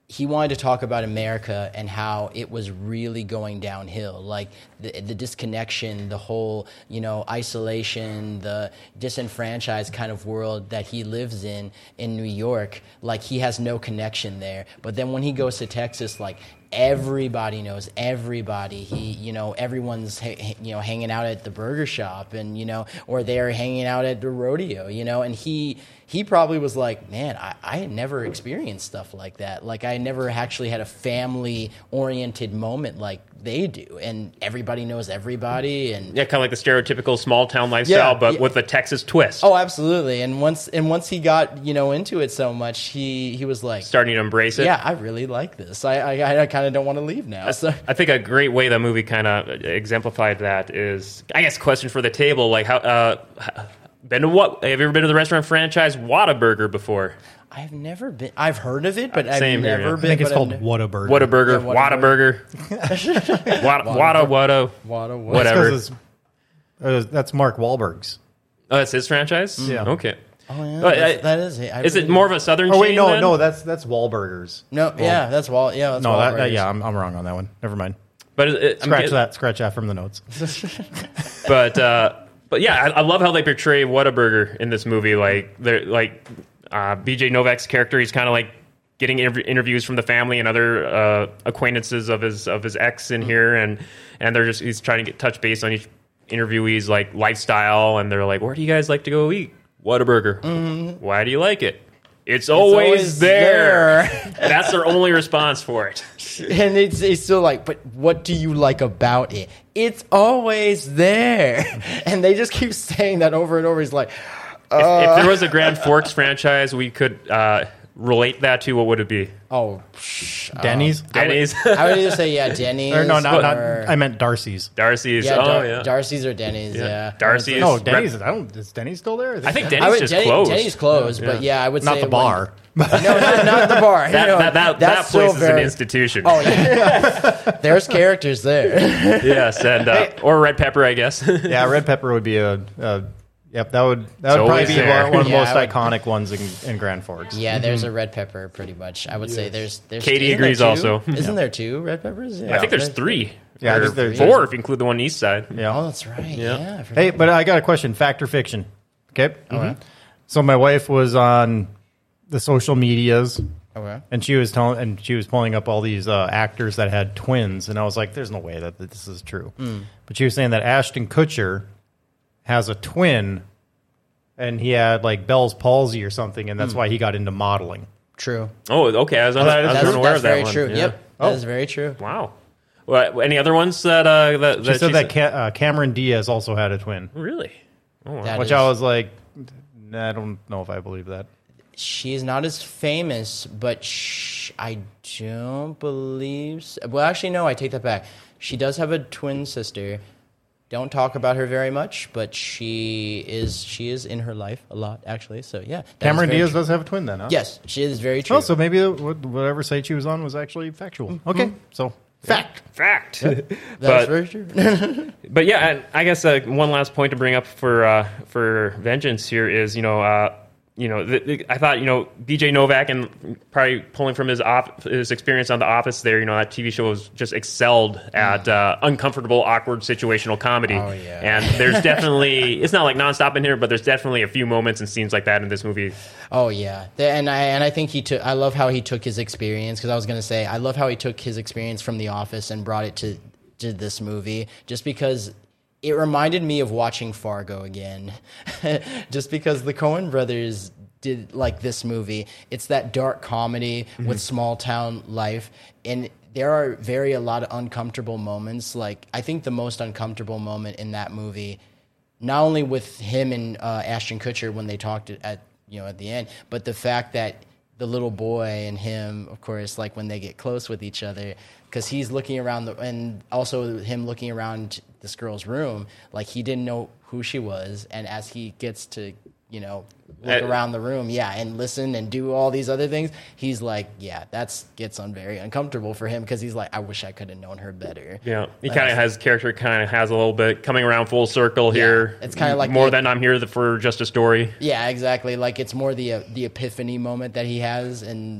he wanted to talk about America and how it was really going downhill, like the, the disconnection, the whole, you know, isolation, the disenfranchised kind of world that he lives in in New York. Like, he has no connection there. But then when he goes to Texas, like, everybody knows everybody. He, you know, everyone's, ha- you know, hanging out at the burger shop, and, you know, or they're hanging out at the rodeo, you know, and he, he probably was like, man, I, I had never experienced stuff like that. Like, I never actually had a family-oriented moment like they do, and everybody knows everybody, and Yeah, kind of like the stereotypical small town lifestyle, Yeah, but yeah. with a Texas twist. oh, absolutely. And once, and once he got, you know, into it so much, he, he was like, Starting to embrace it. yeah, I really like this. I, I, I kind of don't want to leave now. So. I think a great way the movie kind of exemplified that is, I guess, question for the table, like how. Uh, been to what? Have you ever been to the restaurant franchise Whataburger before? I've never been. I've heard of it, but Same I've here, never yeah. been. I think it's but called I've, Whataburger. Whataburger, Yeah, Whataburger, Whata, Whata, Whata, Whata, what? whatever. That's 'cause it's- uh, that's Mark Wahlberg's. Oh, that's his franchise. Yeah. Okay. Oh yeah, Oh, I- that's, that is it. I Is it really- more of a southern? Oh wait, chain no, then? no, that's that's Wahlburgers. No, yeah, that's Wall. Yeah, that's No, that, that Wahlburgers. yeah, I'm, I'm wrong on that one. Never mind. But it, it, I'm Scratch get- that. Scratch that from the notes. But uh, but yeah, I, I love how they portray Whataburger in this movie. Like they're like uh, B J Novak's character. He's kind of like getting interv- interviews from the family and other uh, acquaintances of his of his ex in here, and and they're just he's trying to get touch base on each interviewee's like lifestyle, and they're like, "Where do you guys like to go eat? Whataburger. Mm-hmm. Why do you like it? It's always, always there." there. That's their only response for it. And it's, it's still like, but what do you like about it? It's always there. And they just keep saying that over and over. He's like, If, if there was a Grand Forks franchise we could uh, relate that to, what would it be? oh, psh, uh, Denny's? Denny's, I would either say, yeah, Denny's. Or no, not, not or- I meant Darcy's. Darcy's. yeah, oh Dar- yeah, Darcy's or Denny's, Yeah. yeah. Darcy's. No, Rep- Denny's. I don't. Is Denny's still there? I think I Denny's would, just Denny, closed. Denny's closed, but yeah, I would not say the when- bar. no, not, not the bar. That, no, that, that, that that's place still is very- an institution. Oh yeah, there's characters there. Yes, and uh, or red pepper, I guess. Yeah, red pepper would be a. a yep, that would that would It's probably always be there. one, one of the Yeah, most I would- iconic ones in, in Grand Forks. Yeah, there's a red pepper, pretty much. I would say there's. there's Katie isn't there agrees two? also. Isn't there two red peppers? Yeah, I think there's three. Yeah, I or think there's- four if you include the one east side. Yeah. Oh, that's right. Yeah. I forgot. Hey, but I got a question. Fact or fiction? Okay. Okay. So my wife was on the social medias, Okay. and she was telling, and she was pulling up all these uh, actors that had twins, and I was like, "There's no way that, that this is true." But she was saying that Ashton Kutcher has a twin, and he had like Bell's palsy or something, and that's why he got into modeling. True. Oh, okay. I was, un- I was That's, unaware that's of that very one. true. Yeah. Yep. Oh. That is very true. Wow. Well, any other ones that uh, that, She that said she that Ca- uh, Cameron Diaz also had a twin, Really? Oh, wow. That which is- I was like, nah, I don't know if I believe that. She's not as famous, but sh- I don't believe. So. Well, actually, no. I take that back. She does have a twin sister. Don't talk about her very much, but she is she is in her life a lot, actually. So yeah, that is Cameron very Diaz true. does have a twin, then, huh? Yes, she is very true. Oh, so maybe the- whatever site she was on was actually factual. Okay, so fact. Fact. That's but very true. but yeah, and I guess uh, one last point to bring up for uh, for Vengeance here is you know uh, you know the, the, I thought you know B J Novak and probably pulling from his op- his experience on The Office there, you know that T V show was just excelled at uh, uncomfortable, awkward situational comedy. Oh, yeah. And there's definitely it's not like nonstop in here, but there's definitely a few moments and scenes like that in this movie. Oh yeah, The- and I and I think he took. I love how he took his experience because I was gonna say I love how he took his experience from The Office and brought it to to this movie just because it reminded me of watching Fargo again. Just because the Coen brothers did like this movie, it's that dark comedy with small town life and. There are very a lot of uncomfortable moments. Like I think the most uncomfortable moment in that movie, not only with him and uh, Ashton Kutcher when they talked at you know at the end, but the fact that the little boy and him, of course, like when they get close with each other, because he's looking around the, and also him looking around this girl's room, like he didn't know who she was, and as he gets to you know look Uh, around the room, yeah, and listen and do all these other things, he's like, yeah, that's gets on very uncomfortable for him because he's like, I wish I could have known her better. Yeah, he Like, kind of has character, kind of has a little bit coming around full circle Yeah, here. it's kinda like more the- than I'm here for just a story. Yeah, exactly. Like it's more the uh, the epiphany moment that he has, and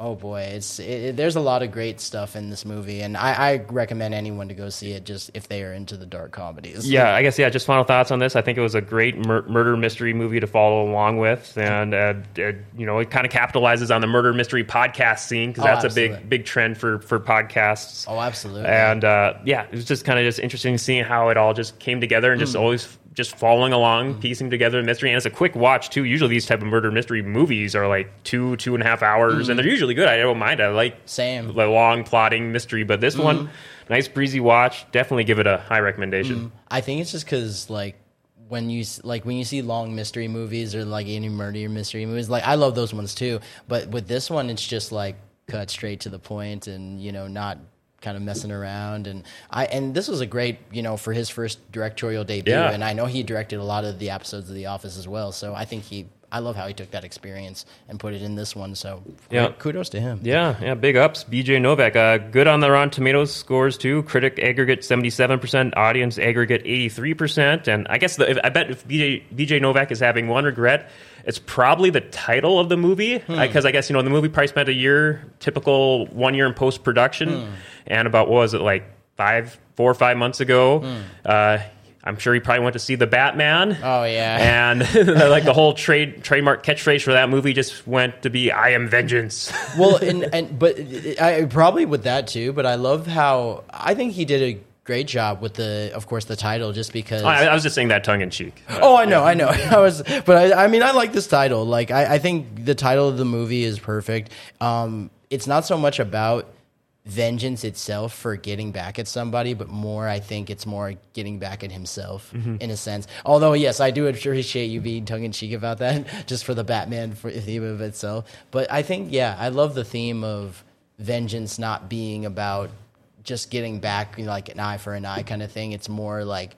Oh boy, it's it, it, there's a lot of great stuff in this movie, and I, I recommend anyone to go see it just if they are into the dark comedies. Yeah, I guess, yeah, just final thoughts on this. I think it was a great mur- murder mystery movie to follow along with, and, uh, it, you know, it kind of capitalizes on the murder mystery podcast scene, because Oh, that's absolutely. a big big trend for, for podcasts. Oh, absolutely. And, uh, yeah, it was just kind of just interesting seeing how it all just came together and just Mm. always just following along, piecing together a mystery. And it's a quick watch, too. Usually these type of murder mystery movies are like two, two and a half hours, and they're usually good. I don't mind. I like Mm. Same. the long plotting mystery, but this one, nice breezy watch. Definitely give it a high recommendation. I think it's just because like when you s- like when you see long mystery movies or like any murder mystery movies, like I love those ones too. But with this one, it's just like cut straight to the point, and you know not kind of messing around. And I and this was a great you know for his first directorial debut. Yeah. And I know he directed a lot of the episodes of The Office as well. So I think he. I love how he took that experience and put it in this one. So Yeah. kudos to him. Yeah, yeah, big ups. B J Novak, uh, good on the Rotten Tomatoes scores too. Critic aggregate seventy-seven percent, audience aggregate eighty-three percent. And I guess the, if, I bet if B J, B J Novak is having one regret, it's probably the title of the movie. Because I guess, you know, the movie probably spent a year, typical one year in post production, and about, what was it, like five, four or five months ago. Uh, I'm sure he probably went to see The Batman. Oh, yeah. And like the whole trade trademark catchphrase for that movie just went to be "I am vengeance." Well, and, and but I probably with that too. But I love how I think he did a great job with the, of course, the title, just because. I, I was just saying that tongue in cheek. Oh, I know, I know. I was, but I, I mean, I like this title. Like, I, I think the title of the movie is perfect. Um, it's not so much about vengeance itself for getting back at somebody, but more, I think it's more getting back at himself in a sense. Although, yes, I do appreciate you being tongue in cheek about that, just for the Batman for, theme of itself. But I think, yeah, I love the theme of vengeance not being about just getting back, you know, like an eye for an eye kind of thing. It's more like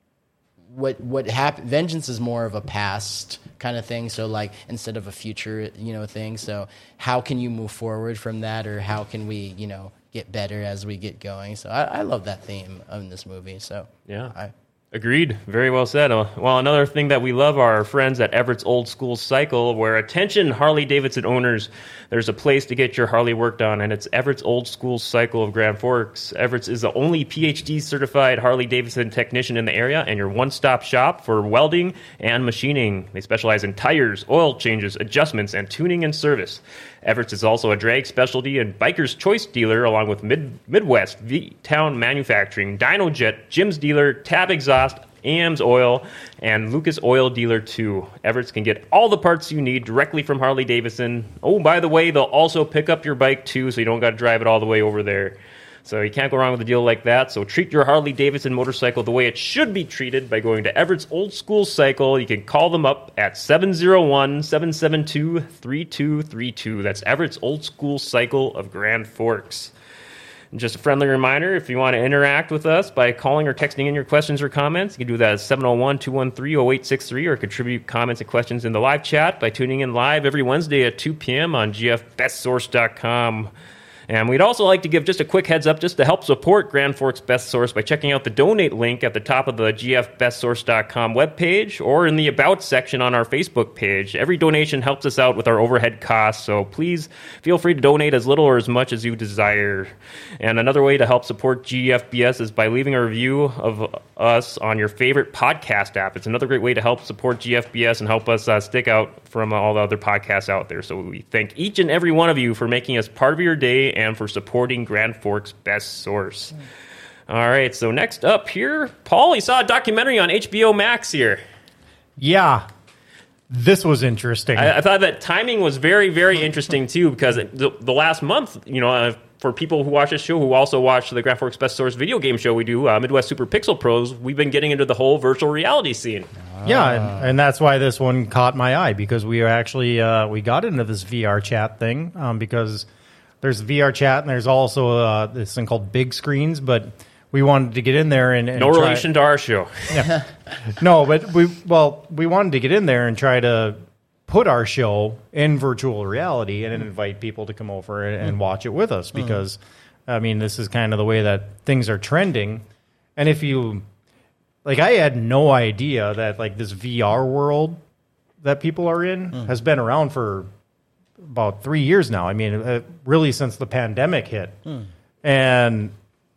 what what happened. Vengeance is more of a past kind of thing. So like instead of a future, you know, thing. So how can you move forward from that, or how can we, you know, get better as we get going? So I, I love that theme in this movie. So Yeah. I, Agreed. Very well said. Uh, well, another thing that we love are our friends at Everett's Old School Cycle, where, attention Harley Davidson owners, there's a place to get your Harley worked on, and it's Everett's Old School Cycle of Grand Forks. Everett's is the only P H D certified Harley Davidson technician in the area, and your one-stop shop for welding and machining. They specialize in tires, oil changes, adjustments, and tuning and service. Everett's is also a drag specialty and biker's choice dealer, along with Mid- Midwest V-Town Manufacturing, DynoJet, Jim's dealer, Tab Exhaust, A M's Oil, and Lucas Oil Dealer too. Everett's can get all the parts you need directly from Harley Davidson. Oh, by the way, they'll also pick up your bike too, so you don't got to drive it all the way over there. So you can't go wrong with a deal like that. So treat your Harley Davidson motorcycle the way it should be treated by going to Everett's Old School Cycle. You can call them up at seven oh one, seven seven two, three two three two. That's Everett's Old School Cycle of Grand Forks. And just a friendly reminder, if you want to interact with us by calling or texting in your questions or comments, you can do that at seven oh one, two one three, oh eight six three, or contribute comments and questions in the live chat by tuning in live every Wednesday at two p.m. on G F best source dot com. And we'd also like to give just a quick heads up just to help support Grand Forks Best Source by checking out the donate link at the top of the G F best source dot com webpage or in the About section on our Facebook page. Every donation helps us out with our overhead costs, so please feel free to donate as little or as much as you desire. And another way to help support G F B S is by leaving a review of us on your favorite podcast app. It's another great way to help support G F B S and help us uh, stick out from all the other podcasts out there. So we thank each and every one of you for making us part of your day and for supporting Grand Forks Best Source. All right, so next up here, Paul, you saw a documentary on H B O Max here. Yeah, this was interesting. I, I thought that timing was very, very interesting, too, because the, the last month, you know, uh, for people who watch this show, who also watch the Grand Forks Best Source video game show we do, uh, Midwest Super Pixel Pros, we've been getting into the whole virtual reality scene. Yeah, and, and that's why this one caught my eye, because we are actually uh, we got into this V R chat thing um, because there's V R chat and there's also uh, this thing called Big Screens, but we wanted to get in there and, and No try, relation to our show. Yeah. No, but we well we wanted to get in there and try to put our show in virtual reality and invite people to come over and, and watch it with us, because I mean this is kind of the way that things are trending. And if you like, I had no idea that like this V R world that people are in has been around for about three years now. I mean, uh, really since the pandemic hit. Hmm. And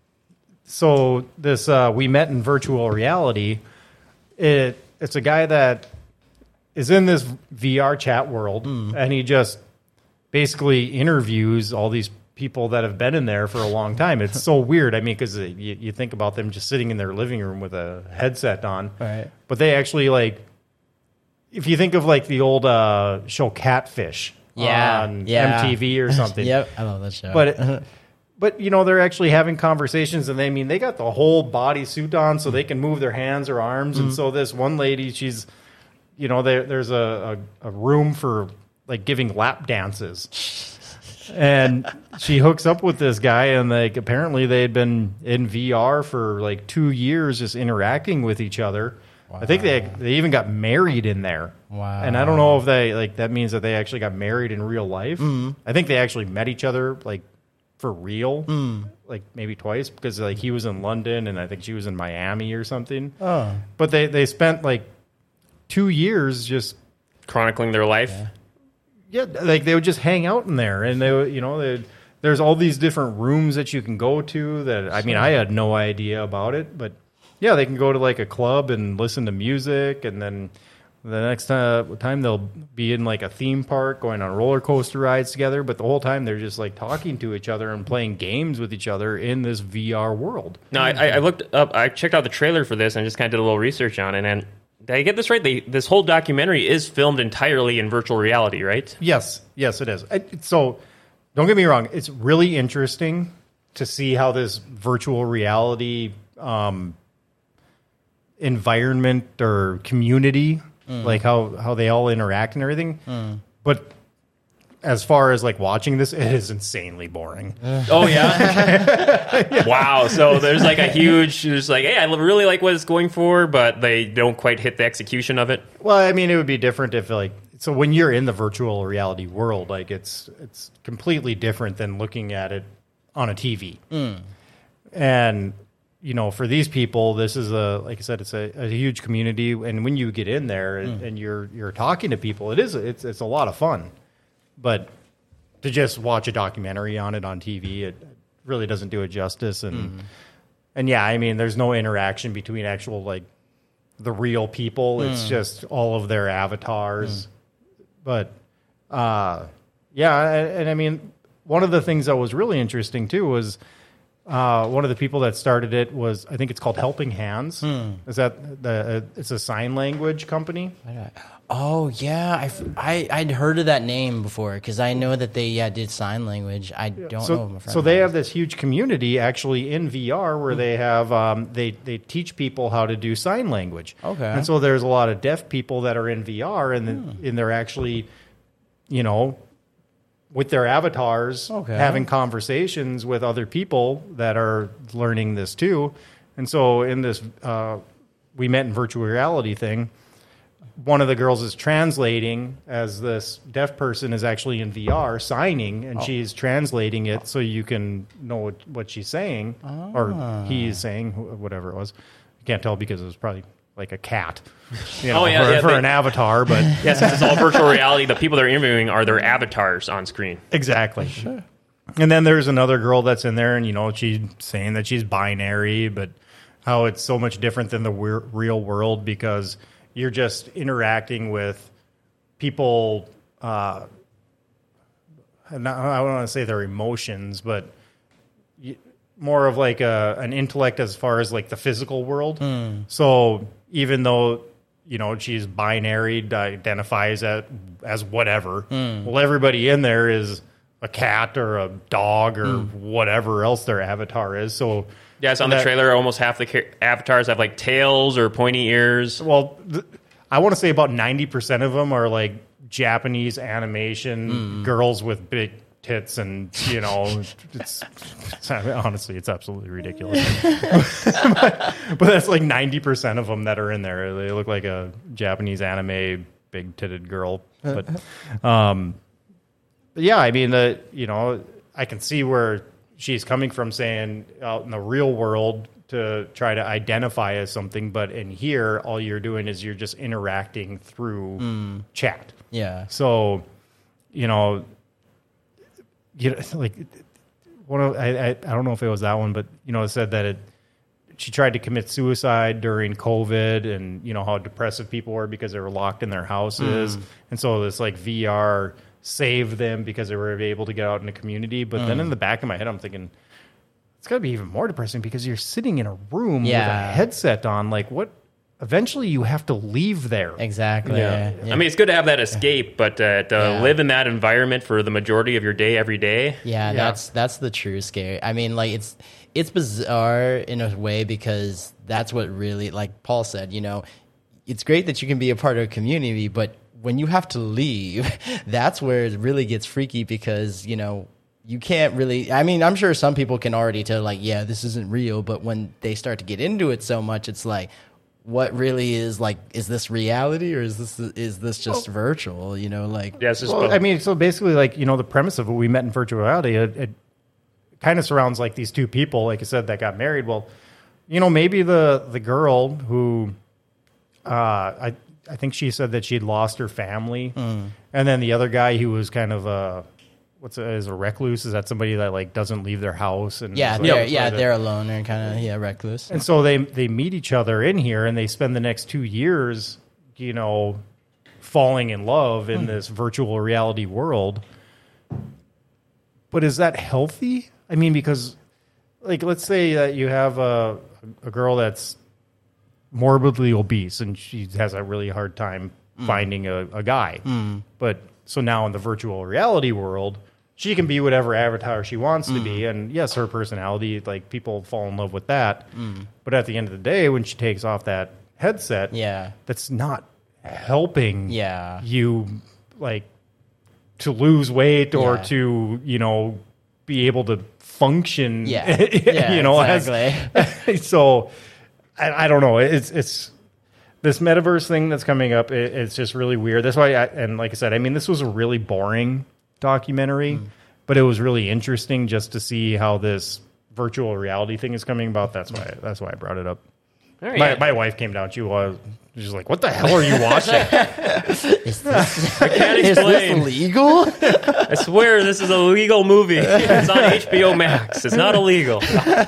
so this, uh, we met in virtual reality. It It's a guy that is in this V R chat world, mm. and he just basically interviews all these people that have been in there for a long time. It's so weird. I mean, because you, you think about them just sitting in their living room with a headset on. Right. But they actually, like, if you think of, like, the old uh, show Catfish yeah, on yeah. M T V or something. Yep, I love that show. But, but, you know, they're actually having conversations, and they I mean, they got the whole body suit on so they can move their hands or arms. Mm-hmm. And so this one lady, she's, you know, there, there's a, a, a room for, like, giving lap dances. And she hooks up with this guy, and like apparently they had been in V R for like two years, just interacting with each other. Wow. I think they they even got married in there. Wow! And I don't know if they like that means that they actually got married in real life. Mm. I think they actually met each other like for real, mm. like maybe twice because like he was in London and I think she was in Miami or something. Oh, but they they spent like two years just chronicling their life. Yeah. Yeah, like they would just hang out in there, and they, would, you know, they, there's all these different rooms that you can go to. That I mean, I had no idea about it, but yeah, they can go to like a club and listen to music, and then the next time, time they'll be in like a theme park, going on roller coaster rides together. But the whole time they're just like talking to each other and playing games with each other in this V R world. No, I, I looked up, I checked out the trailer for this, and just kind of did a little research on it, and. Did I get this right? They, this whole documentary is filmed entirely in virtual reality, right? Yes. Yes, it is. It, so don't get me wrong. It's really interesting to see how this virtual reality um, environment or community, mm. like how, how they all interact and everything. Mm. But as far as like watching this, it is insanely boring. Oh yeah? Yeah. Wow. So there's like a huge, there's like, hey, I really like what it's going for, but they don't quite hit the execution of it. Well, I mean, it would be different if like, so when you're in the virtual reality world, like it's, it's completely different than looking at it on a T V. Mm. And, you know, for these people, this is a, like I said, it's a, a huge community. And when you get in there and, mm. and you're, you're talking to people, it is, it's, it's a lot of fun. But to just watch a documentary on it on T V, it really doesn't do it justice. And mm. and yeah, I mean, there's no interaction between actual like the real people. Mm. It's just all of their avatars. Mm. But uh, yeah, and, and I mean, one of the things that was really interesting too was uh, one of the people that started it was I think it's called Helping Hands. Mm. Is that the? Uh, it's a sign language company. Oh yeah, I've, I I'd heard of that name before because I know that they yeah did sign language. I don't so, know. If my friend so they knows. have this huge community actually in V R where mm. they have um, they they teach people how to do sign language. Okay, and so there's a lot of deaf people that are in V R and then, mm. and they're actually, you know, with their avatars okay. having conversations with other people that are learning this too. And so in this uh, we met in virtual reality thing. One of the girls is translating as this deaf person is actually in V R signing, and oh. she's translating it so you can know what, what she's saying, ah. or he is saying, whatever it was. I can't tell because it was probably like a cat, you know, oh, yeah, for, yeah, for they, an avatar. But yeah, since it's all virtual reality, the people they're interviewing are their avatars on screen. Exactly. Sure. And then there's another girl that's in there, and you know, she's saying that she's binary, but how it's so much different than the weir- real world because you're just interacting with people. Uh, not, I don't want to say their emotions, but you, more of like a, an intellect as far as like the physical world. Mm. So even though you know she's binary, identifies as, as whatever, mm. well, everybody in there is a cat or a dog or mm. whatever else their avatar is. So. Yeah, it's on the that, trailer. Almost half the avatars have like tails or pointy ears. Well, th- I want to say about ninety percent of them are like Japanese animation mm. girls with big tits, and you know, it's, it's honestly, it's absolutely ridiculous. but, but that's like ninety percent of them that are in there. They look like a Japanese anime big titted girl. But, um, but yeah, I mean, the you know, I can see where she's coming from saying out in the real world to try to identify as something, but in here, all you're doing is you're just interacting through mm. chat. Yeah. So you know, you know, like one of I, I I don't know if it was that one, but you know, it said that it she tried to commit suicide during COVID, and you know how depressive people were because they were locked in their houses, mm. and so this like V R saved them because they were able to get out in the community. But mm. then in the back of my head, I'm thinking, it's got to be even more depressing because you're sitting in a room yeah. with a headset on. Like, what? Eventually, you have to leave there. Exactly. Yeah. Yeah. I mean, it's good to have that escape, but uh, to yeah. live in that environment for the majority of your day every day. Yeah, yeah, that's that's the true scary. I mean, like it's it's bizarre in a way because that's what really, like Paul said. You know, it's great that you can be a part of a community, but when you have to leave, that's where it really gets freaky because you know. You can't really, I mean, I'm sure some people can already tell, like, yeah, this isn't real. But when they start to get into it so much, it's like, what really is, like, is this reality or is this is this just well, virtual? You know, like, yeah, it's just well, I mean, so basically, like, you know, the premise of what we met in virtual reality, it, it kind of surrounds, like, these two people, like I said, that got married. Well, you know, maybe the, the girl who, uh, I, I think she said that she'd lost her family. Mm. And then the other guy who was kind of a, What's a, is a recluse? Is that somebody that like doesn't leave their house? And yeah, like, they're, yeah, they're alone and kind of yeah recluse. And so they they meet each other in here, and they spend the next two years, you know, falling in love in mm. this virtual reality world. But is that healthy? I mean, because like let's say that you have a a girl that's morbidly obese, and she has a really hard time mm. finding a, a guy, mm. but so now in the virtual reality world, she can be whatever avatar she wants mm. to be. And yes, her personality, like people fall in love with that. Mm. But at the end of the day, when she takes off that headset, yeah. that's not helping yeah. you like to lose weight or yeah. to, you know, be able to function, yeah. yeah, you know, exactly. as, so I, I don't know. It's, it's, this metaverse thing that's coming up, it, it's just really weird. That's why, I, and like I said, I mean, this was a really boring documentary, mm. but it was really interesting just to see how this virtual reality thing is coming about. That's why, that's why I brought it up. All right. My, my wife came down. She was she's like, "What the hell are you watching?" Is this, I can't is explain. this illegal? I swear this is a legal movie. It's on H B O Max. It's not illegal.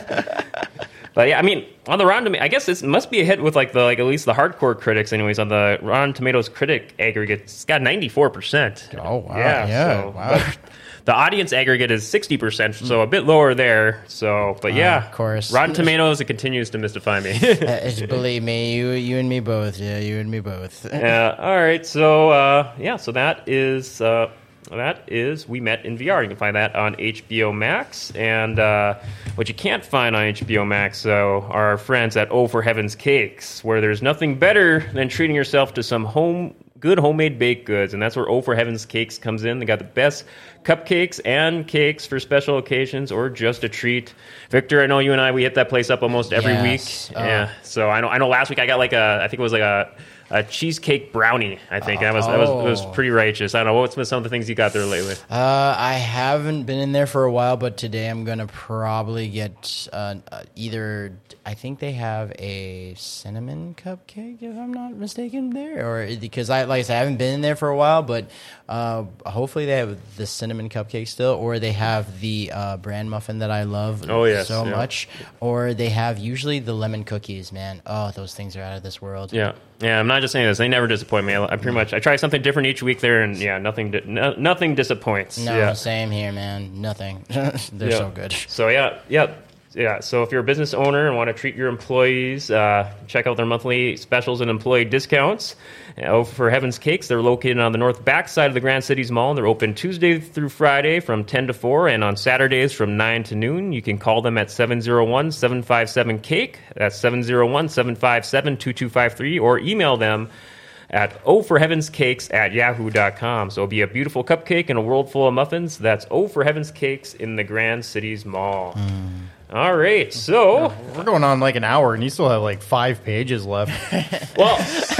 But yeah, I mean, on the Rotten Tomatoes, I guess this must be a hit with like the like at least the hardcore critics, anyways. On the Rotten Tomatoes critic aggregate, it's got ninety-four percent. Oh wow! Yeah, yeah so, wow. The audience aggregate is sixty percent, so a bit lower there. So, but yeah, uh, of course, Rotten Tomatoes, it continues to mystify me. uh, believe me, you you and me both. Yeah, you and me both. Yeah. All right. So uh, yeah. So that is. Uh, That is We Met in V R. You can find that on H B O Max. And uh, what you can't find on H B O Max, though, are our friends at Oh for Heaven's Cakes, where there's nothing better than treating yourself to some home good homemade baked goods. And that's where Oh for Heaven's Cakes comes in. They got the best cupcakes and cakes for special occasions or just a treat. Victor, I know you and I, we hit that place up almost every yes. week. Oh. Yeah. So I know I know last week I got like a, I think it was like a, a cheesecake brownie, I think. That was, that was, it was pretty righteous. I don't know. What's been some of the things you got there lately? Uh, I haven't been in there for a while, but today I'm going to probably get uh, either, I think they have a cinnamon cupcake, if I'm not mistaken, there. Or because, I like I said, I haven't been in there for a while, but uh, hopefully they have the cinnamon cupcake still, or they have the uh, bran muffin that I love oh, yes, so yeah. much, or they have usually the lemon cookies, man. Oh, those things are out of this world. Yeah. Yeah, I'm not just saying this. They never disappoint me. I, I pretty much I try something different each week there, and yeah, nothing di- no, nothing disappoints. No, yeah. same here, man. Nothing. They're yeah. so good. So yeah, yeah, yeah. So if you're a business owner and want to treat your employees, uh, check out their monthly specials and employee discounts. Oh, for Heaven's Cakes, they're located on the north back side of the Grand Cities Mall, and they're open Tuesday through Friday from ten to four, and on Saturdays from nine to noon. You can call them at seven oh one, seven five seven, cake. That's seven oh one, seven five seven, two two five three, or email them at oh for heavens cakes at yahoo dot com. So it'll be a beautiful cupcake and a world full of muffins. That's Oh for Heaven's Cakes in the Grand Cities Mall. Mm. All right, so we're going on like an hour, and you still have like five pages left. Well,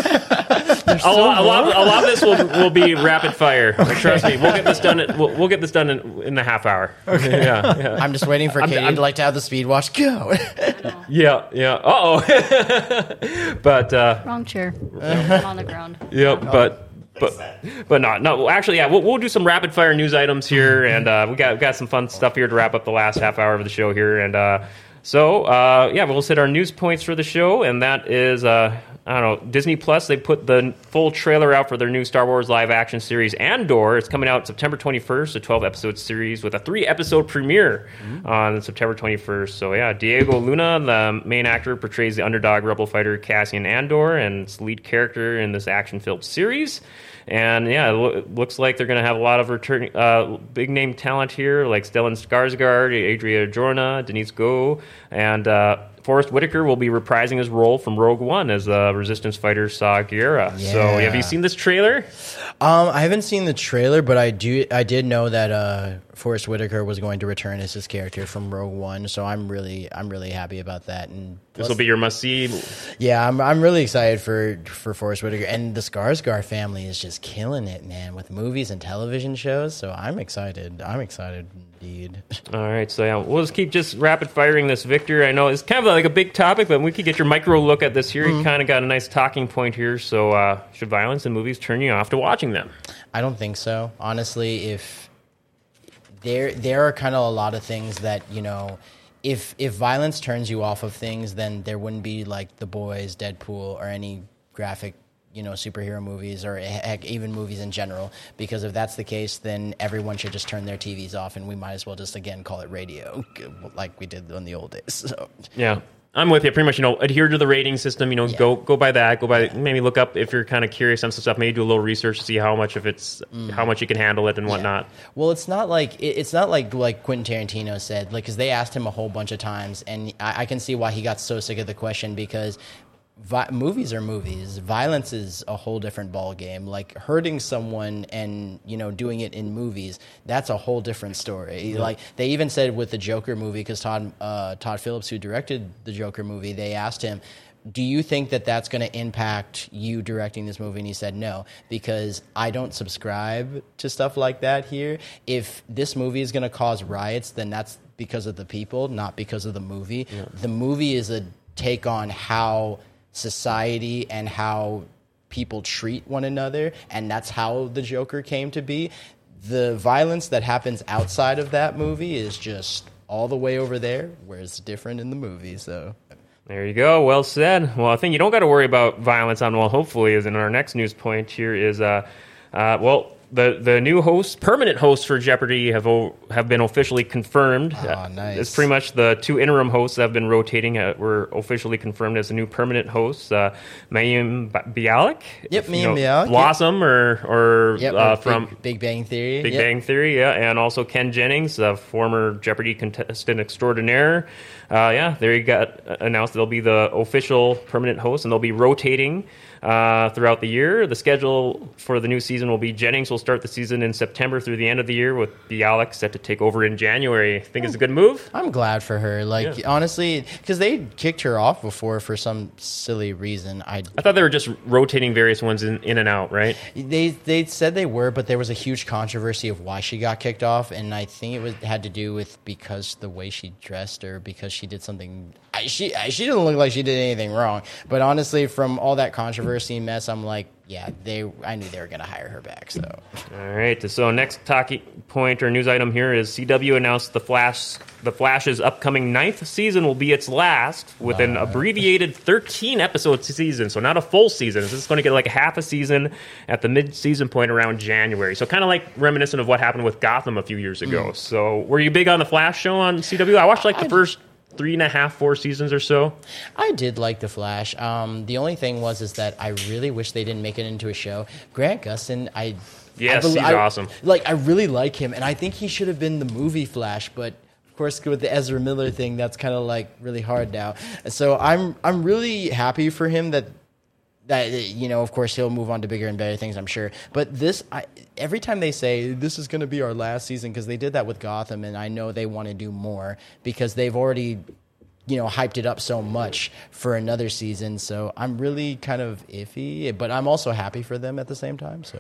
a, lot, a, lot, a lot of this will will be rapid fire. Trust me, we'll get this done. In, we'll, we'll get this done in, in a half hour. Okay, yeah. yeah. I'm just waiting for Katie to like to have the speed watch go. yeah, yeah. Uh oh. But uh, wrong chair. I'm on the ground. Yep. Yeah, but but but not no. Well, actually, yeah, we'll, we'll do some rapid fire news items here, and uh, we got we got some fun stuff here to wrap up the last half hour of the show here, and uh, so uh, yeah, we'll hit our news points for the show, and that is. Uh, I don't know, Disney Plus, they put the full trailer out for their new Star Wars live-action series, Andor. It's coming out September twenty-first, a twelve-episode series with a three-episode premiere mm-hmm. on September twenty-first. So, yeah, Diego Luna, the main actor, portrays the underdog rebel fighter Cassian Andor, and it's the lead character in this action-filled series. And, yeah, it, lo- it looks like they're going to have a lot of returning uh, big-name talent here, like Stellan Skarsgård, Adria Arjona, Denise Go, and... Uh, Forrest Whitaker will be reprising his role from Rogue One as the Resistance fighter Saw Gerrera. Yeah. So, have you seen this trailer? Um, I haven't seen the trailer, but I do. I did know that uh, Forrest Whitaker was going to return as his character from Rogue One. So I'm really, I'm really happy about that. And this will be your must see. Yeah, I'm. I'm really excited for for Forrest Whitaker, and the Skarsgård family is just killing it, man, with movies and television shows. So I'm excited. I'm excited indeed. All right, so yeah, we'll just keep just rapid firing this, Victor. I know it's kind of like a big topic, but we could get your micro look at this here. Mm-hmm. You kind of got a nice talking point here. So, uh, should violence in movies turn you off to watching them? I don't think so. Honestly, if there there are kind of a lot of things that, you know, if if violence turns you off of things, then there wouldn't be like The Boys, Deadpool, or any graphic, you know, superhero movies, or heck, even movies in general. Because if that's the case, then everyone should just turn their T Vs off, and we might as well just again call it radio, like we did in the old days. So yeah. I'm with you. Pretty much, you know, adhere to the rating system. You know, yeah. go go by that. Go by yeah. maybe look up if you're kind of curious on some stuff. Maybe do a little research to see how much of it's mm. how much you can handle it and whatnot. Yeah. Well, it's not like it's not like like Quentin Tarantino said, like, because they asked him a whole bunch of times, and I, I can see why he got so sick of the question, because Vi- movies are movies. Violence is a whole different ball game. Like hurting someone and, you know, doing it in movies, that's a whole different story. Yeah. Like they even said with the Joker movie, because Todd uh, Todd Phillips, who directed the Joker movie, they asked him, do you think that that's going to impact you directing this movie? And he said no, because I don't subscribe to stuff like that here. If this movie is going to cause riots, then that's because of the people, not because of the movie. Yeah. The movie is a take on how society and how people treat one another, and that's how the Joker came to be. The violence that happens outside of that movie is just all the way over there, where it's different in the movie. So there you go. Well said. Well, I think you don't got to worry about violence on, well, hopefully, is in our next news point here is, uh, uh, well, The the new hosts, permanent hosts for Jeopardy, have o- have been officially confirmed. Oh, uh, nice. It's pretty much the two interim hosts that have been rotating uh, were officially confirmed as the new permanent hosts. Uh, Mayim Bialik, yep, Mayim Bialik, Blossom, yep. or or yep, uh, Big, from Big Bang Theory, Big yep. Bang Theory, yeah, and also Ken Jennings, a former Jeopardy contestant extraordinaire. Uh, yeah, there you got uh, announced they'll be the official permanent hosts, and they'll be rotating uh, throughout the year. The schedule for the new season will be Jennings will start the season in September through the end of the year, with Bialik set to take over in January. I think it's a good move. I'm glad for her. Like, yeah. honestly, because they kicked her off before for some silly reason. I I thought they were just rotating various ones in, in and out, right? They they said they were, but there was a huge controversy of why she got kicked off, and I think it was had to do with because the way she dressed or because she did something. I, she I, she didn't look like she did anything wrong, but honestly, from all that controversy and mess, I'm like, yeah, they. I knew they were going to hire her back. So, all right. So next talking point or news item here is C W announced the Flash. The Flash's upcoming ninth season will be its last, with uh, an abbreviated thirteen episode season. So not a full season. This is going to get like half a season at the mid season point around January. So kind of like reminiscent of what happened with Gotham a few years ago. Mm. So were you big on the Flash show on C W? I watched like the I, first. Three and a half, four seasons or so. I did like The Flash. Um, the only thing was is that I really wish they didn't make it into a show. Grant Gustin, I yes, I, he's I, awesome. Like I really like him, and I think he should have been the movie Flash. But of course, with the Ezra Miller thing, that's kind of like really hard now. So I'm I'm really happy for him that. That, you know, of course, he'll move on to bigger and better things, I'm sure. But this, I, every time they say this is going to be our last season, because they did that with Gotham, and I know they want to do more because they've already, you know, hyped it up so much for another season. So I'm really kind of iffy, but I'm also happy for them at the same time. So.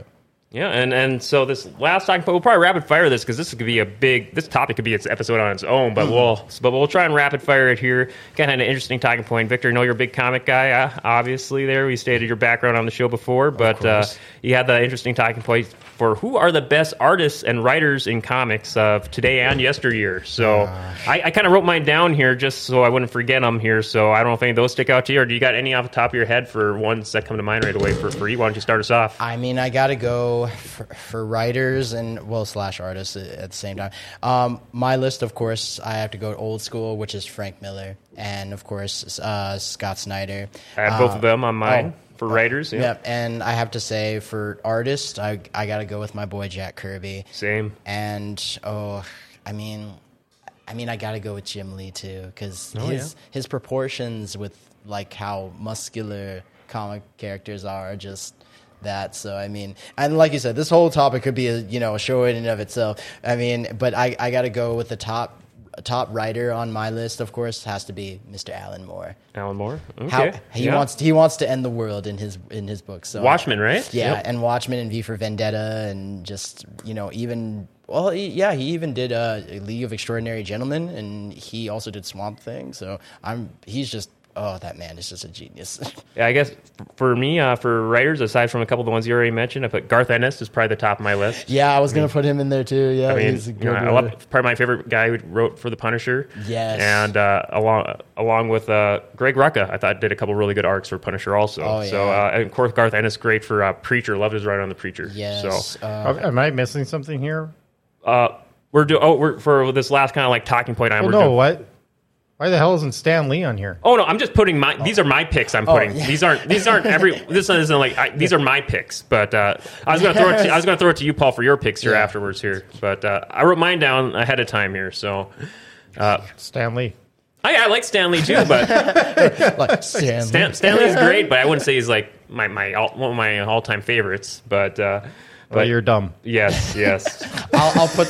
Yeah, and, and so this last talking point, we'll probably rapid fire this because this could be a big, this topic could be its episode on its own, but we'll but we'll try and rapid fire it here. Kind of an interesting talking point. Victor, I know you're a big comic guy, uh, obviously there. We stated your background on the show before, but uh, you had the interesting talking point for who are the best artists and writers in comics of today and yesteryear. So uh, I, I kind of wrote mine down here just so I wouldn't forget them here, so I don't know if any of those stick out to you, or do you got any off the top of your head for ones that come to mind right away for, for you? Why don't you start us off? I mean, I got to go for, for writers and, well, slash artists at the same time. Um, my list, of course, I have to go old school, which is Frank Miller, and, of course, uh, Scott Snyder. I have uh, both of them on mine. Oh. For writers, yeah. Yep, and I have to say, for artists, I I got to go with my boy Jack Kirby. Same. And oh, I mean, I mean, I got to go with Jim Lee too, because oh, his yeah. his proportions with like how muscular comic characters are, just that. So I mean, and like you said, this whole topic could be a you know a show in and of itself. I mean, but I I got to go with the top. Top writer on my list, of course, has to be Mister Alan Moore. Alan Moore, okay. How, he yeah. wants he wants to end the world in his in his books. So Watchmen, right? Yeah, yep. and Watchmen and V for Vendetta, and just you know even well, he, yeah, he even did uh, a League of Extraordinary Gentlemen, and he also did Swamp Thing. So I'm he's just. Oh, that man is just a genius. Yeah, I guess for me, uh, for writers, aside from a couple of the ones you already mentioned, I put Garth Ennis is probably the top of my list. Yeah, I was going to put him in there too. Yeah, I mean, he's a good you know, I love probably my favorite guy who wrote for the Punisher. Yes, and uh, along along with uh, Greg Rucka, I thought did a couple really good arcs for Punisher also. Oh, yeah. So, uh, and of course, Garth Ennis great for uh, Preacher. Loved his write on the Preacher. Yes. So, uh, am I missing something here? Uh, we're do oh we're for this last kind of like talking point. Well, we're no, doing, what? Why the hell isn't Stan Lee on here? Oh no, I'm just putting my. These are my picks. I'm putting. Oh, yeah. These aren't. These aren't every. This isn't like. I, these are my picks. But uh, I was going to throw it. To, I was going to throw it to you, Paul, for your picks here Yeah. afterwards here. But uh, I wrote mine down ahead of time here. So uh, Stan Lee. I, I like Stan Lee too, but like Stan, Stan, Stan Lee is great. But I wouldn't say he's like my my all, one of my all time favorites. But uh, but well, you're dumb. Yes, yes. I'll, I'll put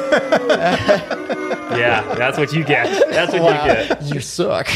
Stan. Yeah, that's what you get. That's what Wow, you get. you suck.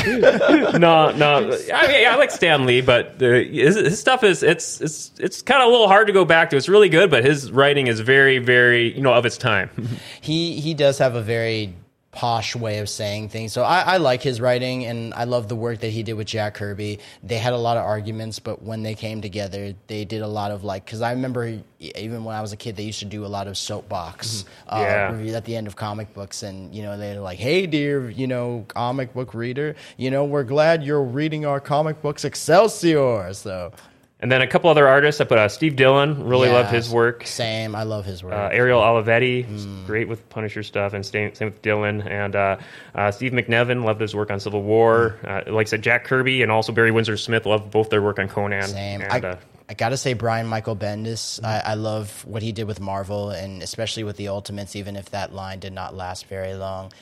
No, no. I mean, I like Stan Lee, but the, his, his stuff is it's it's it's kind of a little hard to go back to. It's really good, but his writing is very, very you know of its time. he he does have a very posh way of saying things. So I, I like his writing, and I love the work that he did with Jack Kirby. They had a lot of arguments, but when they came together, they did a lot of like, because I remember even when I was a kid, they used to do a lot of soapbox uh, Yeah. reviews at the end of comic books, and you know they're like, "Hey, dear, you know, comic book reader, you know, we're glad you're reading our comic books Excelsior." So. And then a couple other artists. I put uh, Steve Dillon. Really Yeah, love his work. Same, I love his work. Uh, Ariel Olivetti, who's great with Punisher stuff, and same, same with Dillon. And uh, uh, Steve McNevin, loved his work on Civil War. Uh, like I said, Jack Kirby and also Barry Windsor Smith, loved both their work on Conan. Same. And, I, uh, I gotta say, Brian Michael Bendis. I, I love what he did with Marvel, and especially with the Ultimates, even if that line did not last very long.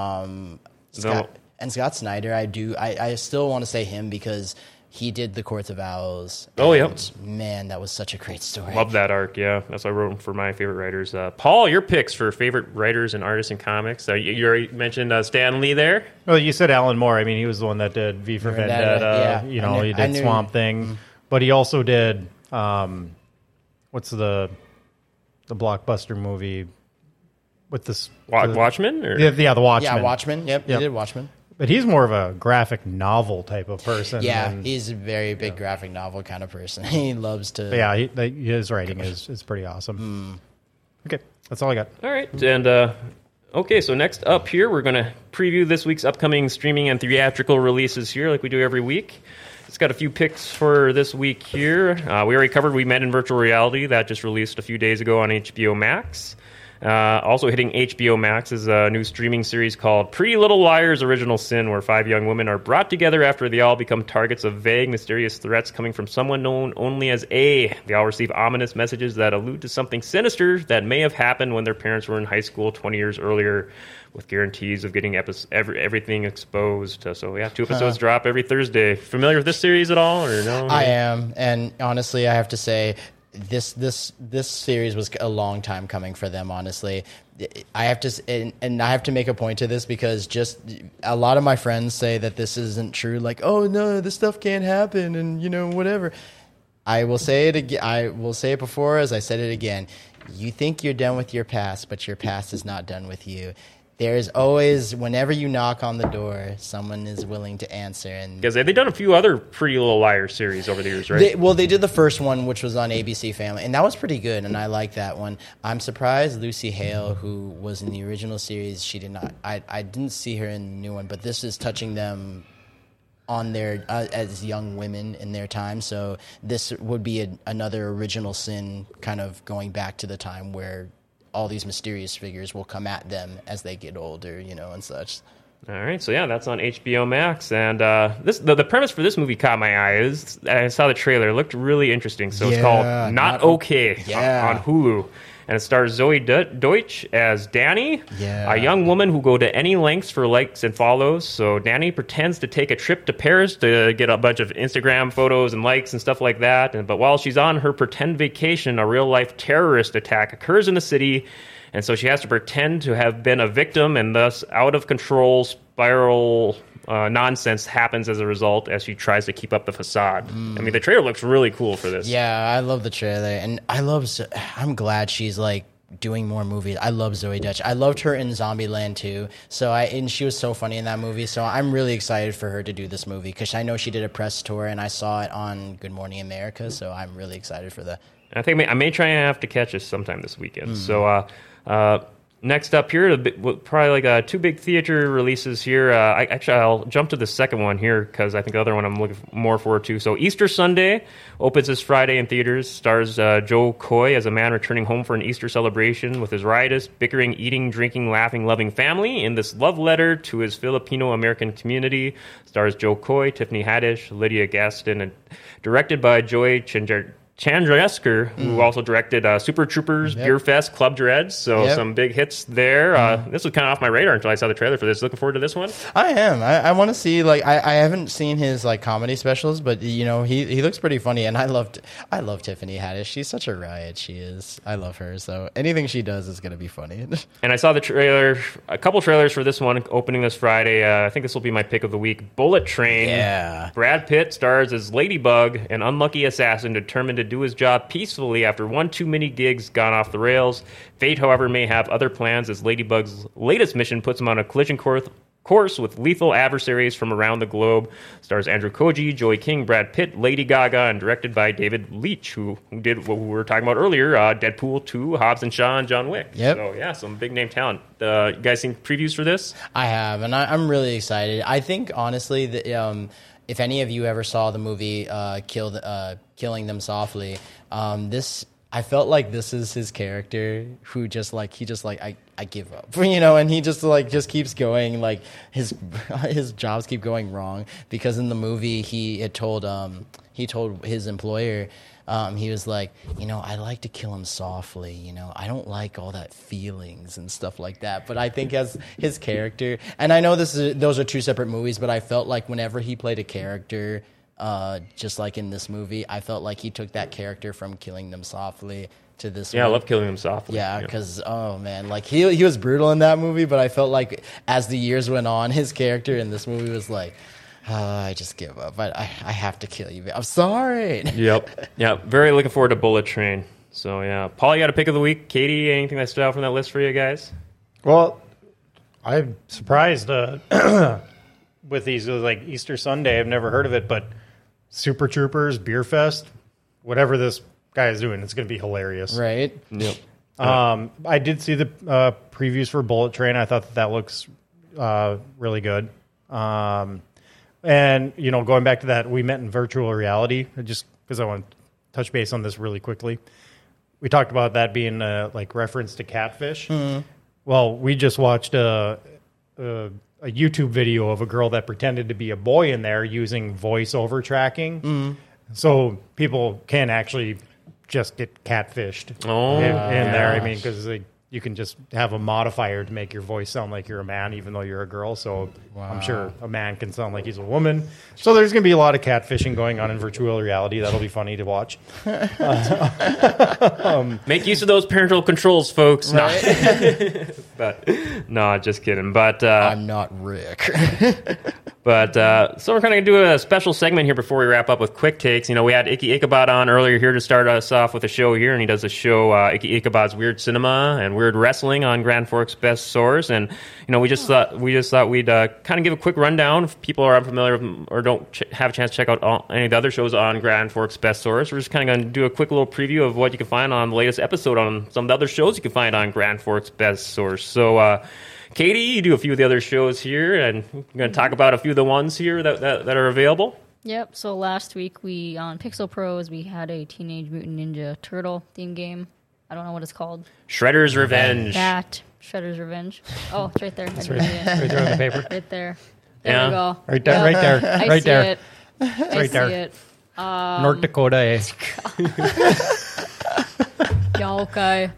Um, Scott, and Scott Snyder, I do. I, I still want to say him because he did the Courts of Owls. Oh, yeah. Man, that was such a great story. Love that arc, yeah. That's what I wrote for my favorite writers. Uh, Paul, your picks for favorite writers and artists in comics. Uh, you, you already mentioned uh, Stan Lee there. Well, you said Alan Moore. I mean, he was the one that did V for Vendetta, Vendetta. yeah. You know, I knew- he I did knew- Swamp Thing. Mm-hmm. But he also did, um, what's the the blockbuster movie with this? Wa- the- Watchmen? Or? Yeah, yeah, the Watchmen. Yeah, Watchmen. Yep, Yep. he did Watchmen. But he's more of a graphic novel type of person. Yeah, than- he's a very big graphic novel kind of person. He loves to. but yeah, he, like, his writing is, is pretty awesome. Okay, that's all I got. All right. And, uh, okay, so next up here, we're going to preview this week's upcoming streaming and theatrical releases here, like we do every week. It's got a few picks for this week here. Uh, we already covered We Met in Virtual Reality. That just released a few days ago on H B O Max. Uh, also hitting H B O Max is a new streaming series called Pretty Little Liars Original Sin, where five young women are brought together after they all become targets of vague, mysterious threats coming from someone known only as A. They all receive ominous messages that allude to something sinister that may have happened when their parents were in high school twenty years earlier, with guarantees of getting epi- every, everything exposed. Uh, so, yeah, two episodes drop every Thursday. Familiar with this series at all, or no? I am, and honestly, I have to say, this this this series was a long time coming for them. Honestly, I have to, and, and I have to make a point to this because just a lot of my friends say that this isn't true. Like, oh no, this stuff can't happen, and you know whatever. I will say it again. I will say it before as I said it again. You think you're done with your past, but your past is not done with you. There's always, whenever you knock on the door, someone is willing to answer. And Because they've done a few other Pretty Little Liars series over the years, right? They, well, they did the first one, which was on A B C Family, and that was pretty good, and I like that one. I'm surprised Lucy Hale, who was in the original series, she did not. I, I didn't see her in the new one, but this is touching them on their uh, as young women in their time. So this would be a, another original sin, kind of going back to the time where all these mysterious figures will come at them as they get older, you know, and such. All right, so yeah, that's on H B O Max, and uh, this the, the premise for this movie caught my eye. It was, I saw the trailer; it looked really interesting. So it's Yeah, called Not, Not Okay Yeah. on, on Hulu, and it stars Zoe De- Deutsch as Danny, Yeah. a young woman who go to any lengths for likes and follows. So Danny pretends to take a trip to Paris to get a bunch of Instagram photos and likes and stuff like that. And but while she's on her pretend vacation, a real life terrorist attack occurs in the city. And so she has to pretend to have been a victim, and thus out of control spiral uh, nonsense happens as a result as she tries to keep up the facade. Mm. I mean, the trailer looks really cool for this. Yeah, I love the trailer, and I love. Zo- I'm glad she's like doing more movies. I love Zoe Dutch. I loved her in Zombieland too. So I and she was so funny in that movie. So I'm really excited for her to do this movie because I know she did a press tour, and I saw it on Good Morning America. So I'm really excited for that. I think I may, I may try and have to catch this sometime this weekend. Mm. So. Uh, Uh, next up here, a bit, probably like uh, two big theater releases here. Uh, I, actually, I'll jump to the second one here because I think the other one I'm looking more forward to. So Easter Sunday opens this Friday in theaters. Stars uh, Joe Coy as a man returning home for an Easter celebration with his riotous, bickering, eating, drinking, laughing, loving family. In this love letter to his Filipino-American community, stars Joe Coy, Tiffany Haddish, Lydia Gaston, and directed by Joy Chandra. Chandrasekhar, who mm. also directed uh, Super Troopers, yep. Beer Fest, Club Dread, so yep. some big hits there. Uh, mm. This was kind of off my radar until I saw the trailer for this. Looking forward to this one. I am. I, I want to see like I, I haven't seen his like comedy specials, but you know he, he looks pretty funny, and I loved I love Tiffany Haddish. She's such a riot. She is. I love her. So anything she does is gonna be funny. And I saw the trailer, a couple trailers for this one opening this Friday. Uh, I think this will be my pick of the week. Bullet Train. Yeah. Brad Pitt stars as Ladybug, an unlucky assassin determined to do his job peacefully after one too many gigs gone off the rails. Fate, however, may have other plans as Ladybug's latest mission puts him on a collision course course with lethal adversaries from around the globe. Stars Andrew Koji, Joey King, Brad Pitt, Lady Gaga, and directed by David Leitch, who, who did what we were talking about earlier, uh, Deadpool two, Hobbs and Shaw, and John Wick. Yep. So, yeah, some big name talent. Uh, you guys seen previews for this? I have, and I, I'm really excited. I think, honestly, that um, if any of you ever saw the movie uh, Kill the, uh, Killing Them Softly, um, this... I felt like this is his character who just like he just like I, I give up, you know, and he just like just keeps going, like his his jobs keep going wrong because in the movie he had told um he told his employer um he was like, you know, I like to kill him softly, you know, I don't like all that feelings and stuff like that. But I think as his character, and I know this is those are two separate movies, but I felt like whenever he played a character. Uh, just like in this movie, I felt like he took that character from Killing Them Softly to this. Yeah, movie. I love Killing Them Softly. Yeah, because yeah. oh man, like he he was brutal in that movie, but I felt like as the years went on, his character in this movie was like, oh, I just give up. I, I I have to kill you. I'm sorry. Yep. Yeah. Very looking forward to Bullet Train. So yeah, Paul, you got a pick of the week. Katie, anything that stood out from that list for you guys? Well, I'm surprised uh, with these like Easter Sunday. I've never heard of it, but. Super Troopers, Beer Fest, whatever this guy is doing, it's going to be hilarious. Right? Yep. Um, I did see the uh, previews for Bullet Train. I thought that that looks uh, really good. Um, and, you know, going back to that, we met in virtual reality, just because I want to touch base on this really quickly. We talked about that being a, like reference to Catfish. Mm-hmm. Well, we just watched a... a a YouTube video of a girl that pretended to be a boy in there using voice-over tracking. Mm. So people can actually just get catfished oh, in, in there. I mean, because like, you can just have a modifier to make your voice sound like you're a man, even though you're a girl. So wow. I'm sure a man can sound like he's a woman. So there's going to be a lot of catfishing going on in virtual reality. That'll be funny to watch. uh, um, Make use of those parental controls, folks. Right? No. But no, just kidding. But uh, I'm not Rick. But uh, so we're kind of going to do a special segment here before we wrap up with quick takes. You know, we had Icky Ichabod on earlier here to start us off with a show here, and he does a show, uh, Icky Ichabod's Weird Cinema and Weird Wrestling on Grand Forks Best Source. And you know, we just thought we just thought we'd uh, kind of give a quick rundown if people are unfamiliar with them or don't ch- have a chance to check out all, any of the other shows on Grand Forks Best Source. We're just kind of going to do a quick little preview of what you can find on the latest episode on some of the other shows you can find on Grand Forks Best Source. So. Uh, Katie, you do a few of the other shows here, and we're going to talk about a few of the ones here that, that, that are available. Yep, so last week we, on Pixel Pros, we had a Teenage Mutant Ninja Turtle theme game. I don't know what it's called. Shredder's Revenge. That. Shredder's Revenge. Oh, it's right there. It's I right, didn't see it. right there on the paper. Right there. There Yeah. we go. Right there, Yep. right there, I right see there. it. I right see there. it. Um, North Dakota. Eh? Yeah, okay.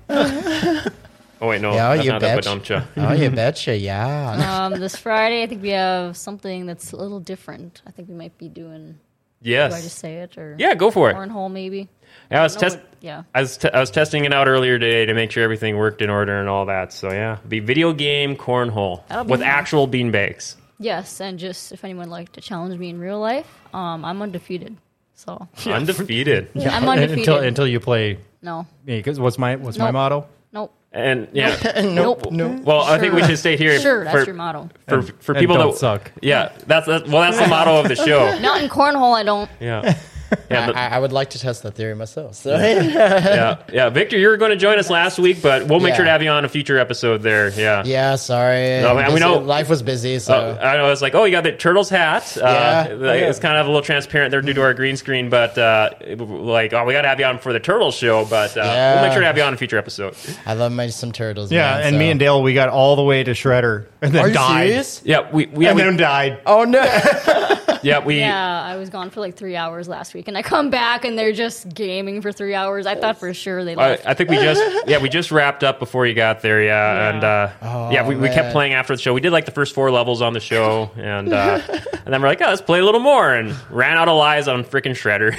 Oh, wait, no. Yeah, that's you not betch. that Badumcha. Oh, you betcha, yeah. Um, this Friday, I think we have something that's a little different. I think we might be doing... Yes. Do I just say it? Or Yeah, go for it. Cornhole, maybe? Yeah, I was No, test. it- yeah. I was, t- I was testing it out earlier today to make sure everything worked in order and all that. So yeah, it'll be video game cornhole That'll be with fun. actual beanbags. Yes, and just if anyone would like to challenge me in real life, um, I'm undefeated. So, Undefeated. I'm undefeated. Until until you play. No. Because what's my what's my Nope. motto? Nope. And yeah, Nope. Nope. well, I think we Sure. should stay here Sure, that's for, your motto. for, for And people don't that suck. Yeah, that's, that's well, that's the motto of the show. Not in cornhole, I don't. Yeah, yeah, I, but- I I would like to test that theory myself. So. yeah, yeah. Victor, you were going to join us last week, but we'll make Yeah. sure to have you on a future episode there. Yeah. Yeah, sorry. No, man, we Busy- know- life was busy, so Uh, I know it's like, oh, you got the Turtles hat. Uh, Yeah. like, Yeah. It's kind of a little transparent there due to our green screen, but uh, like, oh, we got to have you on for the Turtles show, but uh, Yeah. we'll make sure to have you on a future episode. I love my some turtles. Yeah, man, and so. me and Dale, we got all the way to Shredder and then Are you died. serious? Yeah, we, we, yeah, And we, then died. Oh no! yeah, we, Yeah, I was gone for like three hours last week, and I come back and they're just gaming for three hours. I thought for sure they I, left. I think we just, yeah, we just wrapped up before you got there, yeah, Yeah. and uh, Oh, yeah, we, we kept man. playing after the show. We did like the first four levels on the show, and uh, and then we're like, oh, let's play a little more, and ran out of lives on freaking Shredder.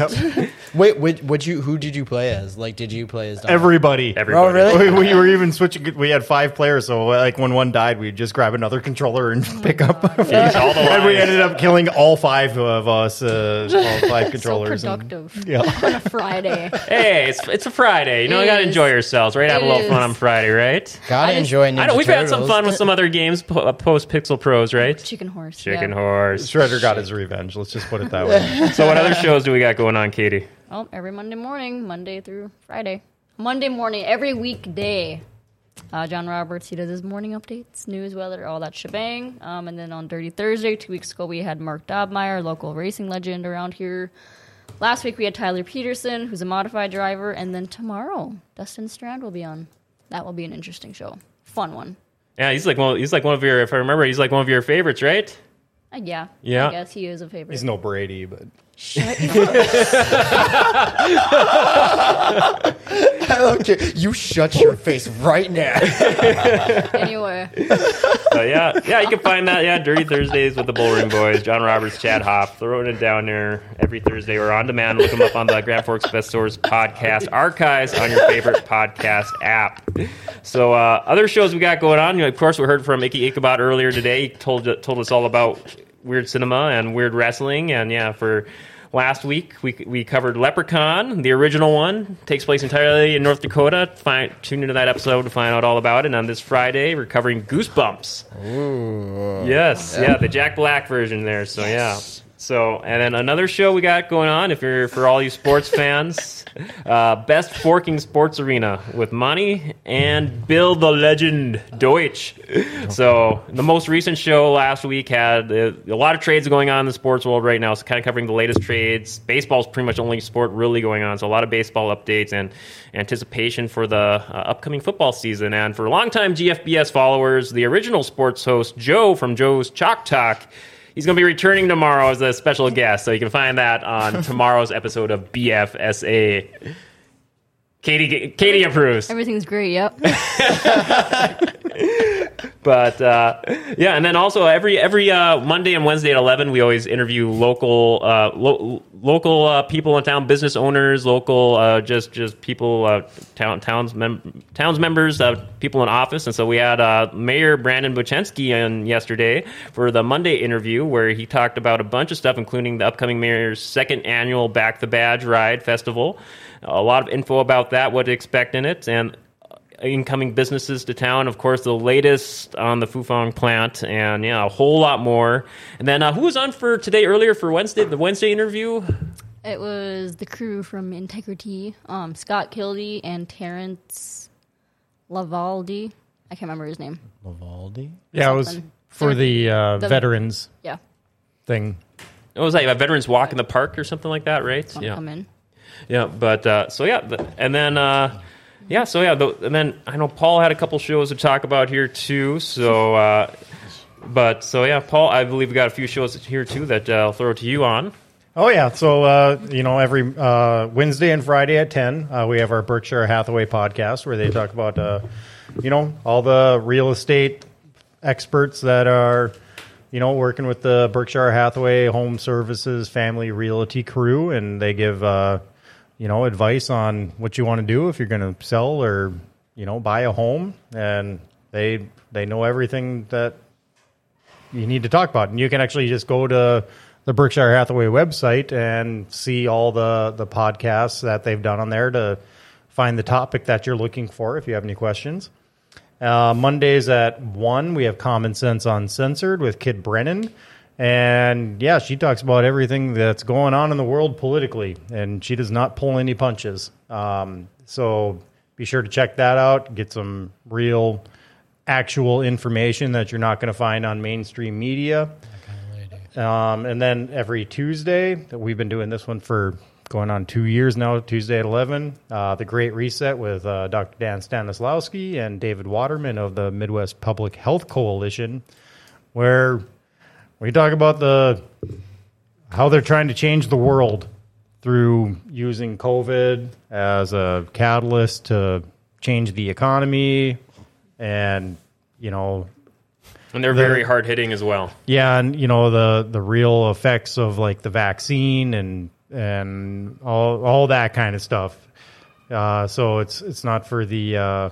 Wait, would, would you? Who did you play as? Like, did you play as? Don? Everybody. Everybody. Oh, really? we, we were even switching. We had five players, so like when one died, we'd just grab another controller and pick up. Jeez, all the And we lives. ended up killing all five of us, uh, all five so controllers. and- productive yeah. on a Friday. Hey, it's it's a Friday. You know, It you got to is. enjoy yourselves, right? Have a It little fun is. on Friday, right? Gotta I just- enjoy Ninja I know we've had some Turtles. fun with some other games po- post Pixel Pros, right? Chicken horse. Chicken yeah. Horse. Shredder got his revenge. Let's just put it that way. So, what other shows do we got going on, Katie? Well, every Monday morning, Monday through Friday. Monday morning, every weekday. Uh, John Roberts, he does his morning updates, news, weather, all that shebang. Um, and then on Dirty Thursday, two weeks ago, we had Mark Dobmeyer, local racing legend around here. Last week, we had Tyler Peterson, who's a modified driver. And then tomorrow, Dustin Strand will be on. That will be an interesting show. Fun one. Yeah, he's like one. He's like one of your. If I remember, he's like one of your favorites, right? Uh, yeah. Yeah. I guess he is a favorite. He's no Brady, but Shut your Okay, you shut your face right now. Anyway. So yeah, yeah, you can find that. Yeah, Dirty Thursdays with the Bullring Boys, John Roberts, Chad Hoff, throwing it down there every Thursday or on demand. Look them up on the Grand Forks Best Source podcast archives on your favorite podcast app. So uh, other shows we got going on. You know, of course, we heard from Icky Ichabod earlier today. He told told us all about weird cinema and weird wrestling, and yeah, for. Last week, we we covered Leprechaun, the original one. Takes place entirely in North Dakota. Find, tune into that episode to find out all about it. And on this Friday, we're covering Goosebumps. Ooh. Yes, yeah, the Jack Black version there. So, yeah. So, and then another show we got going on, if you're for all you sports fans, uh, Best Forking Sports Arena with Monty and Bill the Legend Deutsch. So, the most recent show last week had uh, a lot of trades going on in the sports world right now. So, kind of covering the latest trades. Baseball's pretty much the only sport really going on. So, a lot of baseball updates and anticipation for the uh, upcoming football season. And for longtime G F B S followers, the original sports host, Joe from Joe's Chalk Talk, he's going to be returning tomorrow as a special guest, so you can find that on tomorrow's episode of B F S A. Katie, Katie approves. Everything's great, yep. But but uh, yeah, and then also every every uh, Monday and Wednesday at eleven, we always interview local uh, lo- local uh, people in town, business owners, local uh, just just people, uh, town towns mem- towns members, uh, people in office, and so we had uh, Mayor Brandon Buczynski in yesterday for the Monday interview, where he talked about a bunch of stuff, including the upcoming mayor's second annual Back the Badge Ride Festival. A lot of info about that, what to expect in it, and incoming businesses to town. Of course, the latest on the Fufang plant, and yeah, a whole lot more. And then uh, who was on for today earlier for Wednesday, the Wednesday interview? It was the crew from Integrity, um, Scott Kildee and Terrence Lavaldi. I can't remember his name. Lavaldi? Yeah, it was Something. for the, uh, The- veterans Yeah, thing. It was like a veterans walk in the park or something like that, right? want to Yeah, come in. yeah. But uh, so yeah, the, and then. Uh, Yeah, so yeah, the, and then I know Paul had a couple shows to talk about here too. So, uh, but so yeah, Paul, I believe we got a few shows here too that uh, I'll throw to you on. Oh yeah, so uh, you know every uh, Wednesday and Friday at ten, uh, we have our Berkshire Hathaway podcast where they talk about uh, you know all the real estate experts that are you know working with the Berkshire Hathaway Home Services Family Realty crew, and they give uh, you know advice on what you want to do if you're going to sell or you know buy a home, and they they know everything that you need to talk about, and you can actually just go to the Berkshire Hathaway website and see all the, the podcasts that they've done on there to find the topic that you're looking for if you have any questions. Uh, Mondays at one, we have Common Sense Uncensored with Kid Brennan. And, yeah, she talks about everything that's going on in the world politically, and she does not pull any punches. Um, so be sure to check that out, get some real, actual information that you're not going to find on mainstream media. Um, and then every Tuesday, we've been doing this one for going on two years now, Tuesday at eleven, uh, The Great Reset with uh, Doctor Dan Stanislawski and David Waterman of the Midwest Public Health Coalition, where we talk about the how they're trying to change the world through using COVID as a catalyst to change the economy and, you know, And they're The- very hard hitting as well. yeah, and you know the the real effects of like the vaccine and and all all that kind of stuff. Uh, so it's it's not for the uh,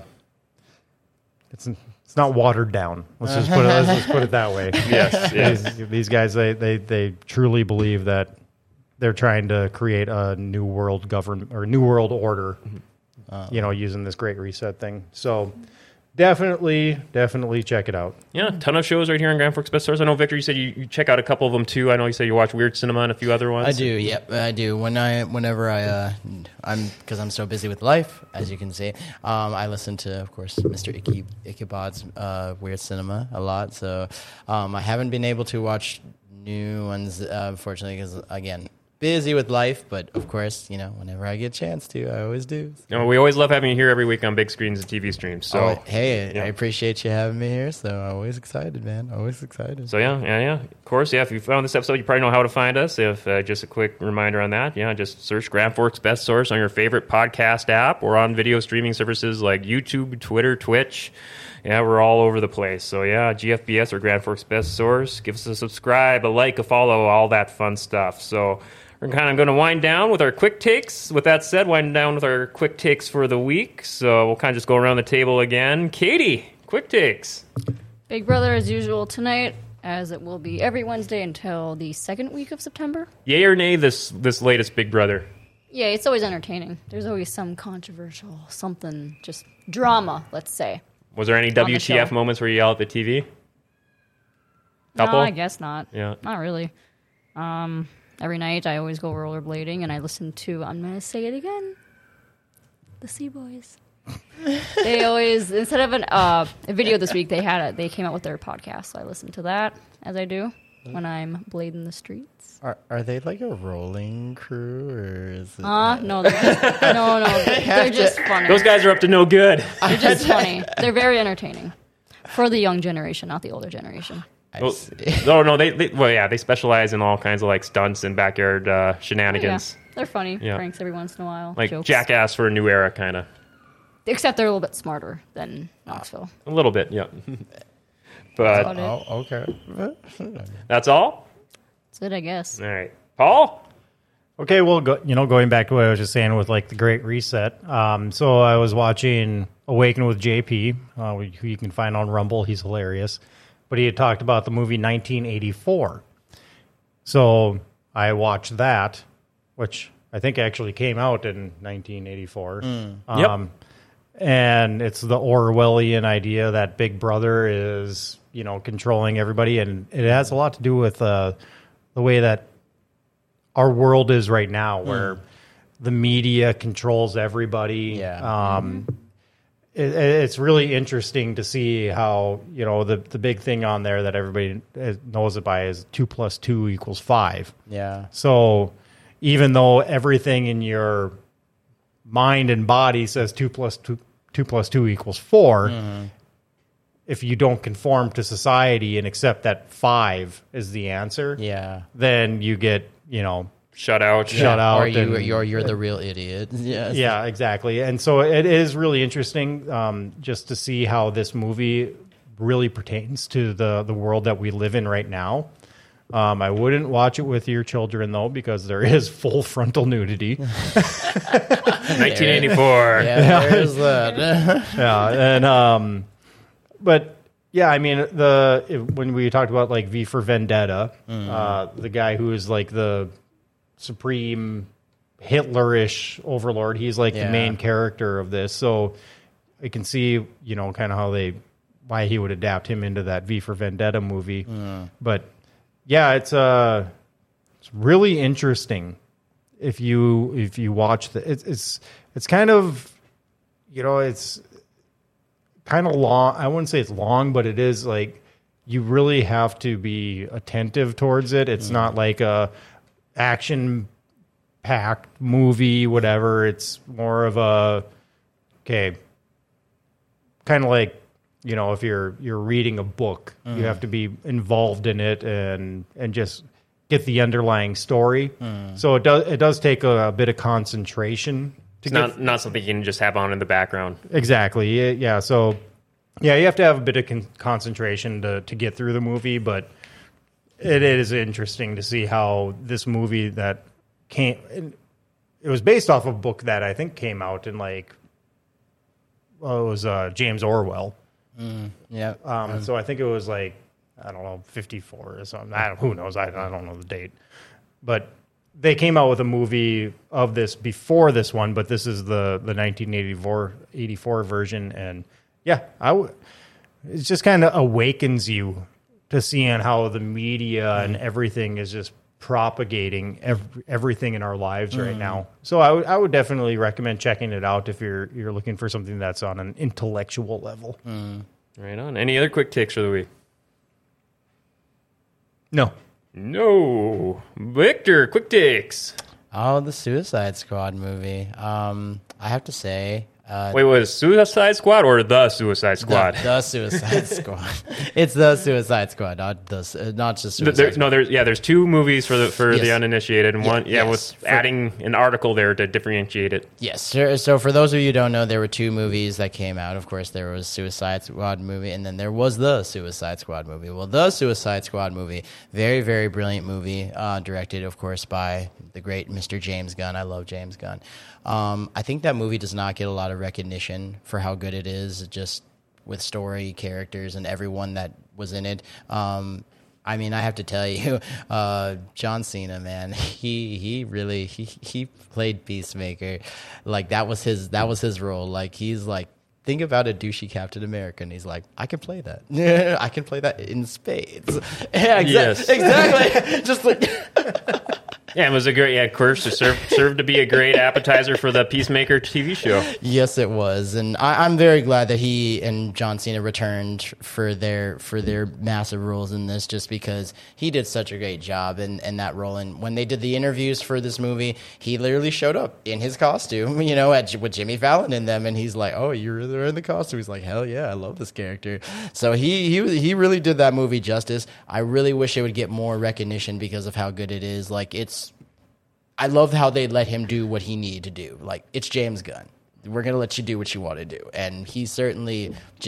it's it's not watered down. Let's just put it, let's just put it that way. Yes, yes. These, these guys they, they they truly believe that they're trying to create a new world government or new world order. You know, using this Great Reset thing. So. Definitely, definitely check it out. Yeah, ton of shows right here on Grand Forks Best Stores. I know, Victor, you said you, you check out a couple of them too. I know you said you watch Weird Cinema and a few other ones. I do, yep, I do. When I, whenever I, uh, I'm because I'm so busy with life, as you can see. Um, I listen to, of course, Mister Icky Ichabod's uh, Weird Cinema a lot. So um, I haven't been able to watch new ones, uh, unfortunately, because again, busy with life. But of course, you know, whenever I get a chance to, I always do. You know, we always love having you here every week on big screens and T V streams. So, Oh, hey, yeah. I appreciate you having me here. So I'm always excited, man. Always excited. so yeah, yeah, yeah. Of course, yeah. If you found this episode, you probably know how to find us. If uh, just a quick reminder on that, yeah, just search Grand Forks Best Source on your favorite podcast app or on video streaming services like YouTube, Twitter, Twitch. Yeah, we're all over the place. So yeah, G F B S or Grand Forks Best Source. Give us a subscribe, a like, a follow, all that fun stuff. So. We're kind of going to wind down with our quick takes. With that said, wind down with our quick takes for the week. So we'll kind of just go around the table again. Katie, quick takes. Big Brother as usual tonight, as it will be every Wednesday until the second week of September. Yay or nay this this latest Big Brother? Yeah, it's always entertaining. There's always some controversial, something, just drama, let's say. Was there any the W T F show. moments where you yell at the T V? Couple? No, I guess not. Yeah. Not really. Um, every night I always go rollerblading and I listen to, I'm going to say it again, the Sea Boys. They always, instead of an, uh, a video this week, they had a, they came out with their podcast. So I listen to that, as I do, when I'm blading the streets. Are are they like a rolling crew or is it? Uh, no, they're just, no, no, they're just funny. Those guys are up to no good. They're just funny. They're very entertaining. For the young generation, not the older generation. I Well, see. no, no, they, they, well, yeah, they specialize in all kinds of like stunts and backyard uh, shenanigans. Yeah, they're funny. Yeah. Pranks every once in a while. Like jokes. Jackass for a new era, kind of. Except they're a little bit smarter than Knoxville. A little bit, yeah. But About it. Oh, okay. that's all? That's it, I guess. All right. Paul? Okay, well, go, you know, going back to what I was just saying with like the Great Reset. Um, so I was watching Awaken with J P, uh, who you can find on Rumble. He's hilarious, but he had talked about the movie nineteen eighty-four. So I watched that, which I think actually came out in nineteen eighty-four. Yep. Um, and it's the Orwellian idea that Big Brother is, you know, controlling everybody, and it has a lot to do with uh, the way that our world is right now, where the media controls everybody. Yeah. Um, it, it's really interesting to see how, you know, the, the big thing on there that everybody knows it by is two plus two equals five. Yeah. So even though everything in your mind and body says two plus two, two plus two equals four, Mm-hmm. if you don't conform to society and accept that five is the answer, Yeah. then you get, you know, Shut out. shut out. Or you, and- you're you're the real idiot. Yeah. yeah, exactly. And so it is really interesting um, just to see how this movie really pertains to the, the world that we live in right now. Um, I wouldn't watch it with your children, though, because there is full frontal nudity. nineteen eighty-four. Yeah, there's that. yeah, and um, but yeah, I mean the if, when we talked about like V for Vendetta, uh, the guy who is like the supreme Hitlerish overlord, he's like Yeah. the main character of this. So I can see, you know, kind of how they why he would adapt him into that V for Vendetta movie. But yeah, it's uh it's really interesting if you if you watch the it's it's it's kind of, you know, it's kind of long. I wouldn't say it's long, but it is like you really have to be attentive towards it. It's not like a action packed movie, whatever. It's more of a okay, kind of like, you know, if you're you're reading a book, you have to be involved in it and and just get the underlying story. So it does it does take a, a bit of concentration to It's get not, not something you can just have on in the background. exactly. Yeah, yeah. So yeah, you have to have a bit of con- concentration to to get through the movie, but it is interesting to see how this movie that came. It was based off of a book that I think came out in like, well, it was uh, James Orwell. Yeah. Um, so I think it was like, I don't know, fifty-four or something. I don't, who knows? I, I don't know the date. But they came out with a movie of this before this one, but this is the, the nineteen eighty-four, eighty-four version. And yeah, I w- it just kind of awakens you to seeing how the media and everything is just propagating every, everything in our lives right now. So I would I would definitely recommend checking it out if you're you're looking for something that's on an intellectual level. Right on. Any other quick takes for the week? No. No. Victor, quick takes. Oh, the Suicide Squad movie. Um, I have to say, uh, Wait, was Suicide Squad or the Suicide the, Squad? the Suicide Squad. It's the Suicide Squad, not the uh, not just Th- Suicide there- Squad. no, there's yeah, there's two movies for the for Yes. the uninitiated, and Yeah, one yeah, yes. with For- adding an article there to differentiate it. Yes. So, so for those of you who don't know, there were two movies that came out. Of course, there was Suicide Squad movie, and then there was the Suicide Squad movie. Well, the Suicide Squad movie, very, very brilliant movie, uh, directed, of course, by the great Mister James Gunn. I love James Gunn. Um, I think that movie does not get a lot of recognition for how good it is, just with story, characters, and everyone that was in it. Um, I mean, I have to tell you, uh, John Cena, man, he he really he he played Peacemaker, like that was his that was his role. Like he's like, think about a douchey Captain America, and he's like, I can play that. I can play that in spades. Yeah, exa- Yes. exactly. Just like. Yeah, it was a great yeah, of course, it served served to be a great appetizer for the Peacemaker T V show. Yes, it was, and I, I'm very glad that he and John Cena returned for their for their massive roles in this, just because he did such a great job in, in that role. And when they did the interviews for this movie, he literally showed up in his costume, you know, at, with Jimmy Fallon in them, and he's like, "Oh, you're in the costume." He's like, "Hell yeah, I love this character." So he he he really did that movie justice. I really wish it would get more recognition because of how good it is. Like it's. I love how they let him do what he needed to do. Like, it's James Gunn. We're going to let you do what you want to do. And he certainly just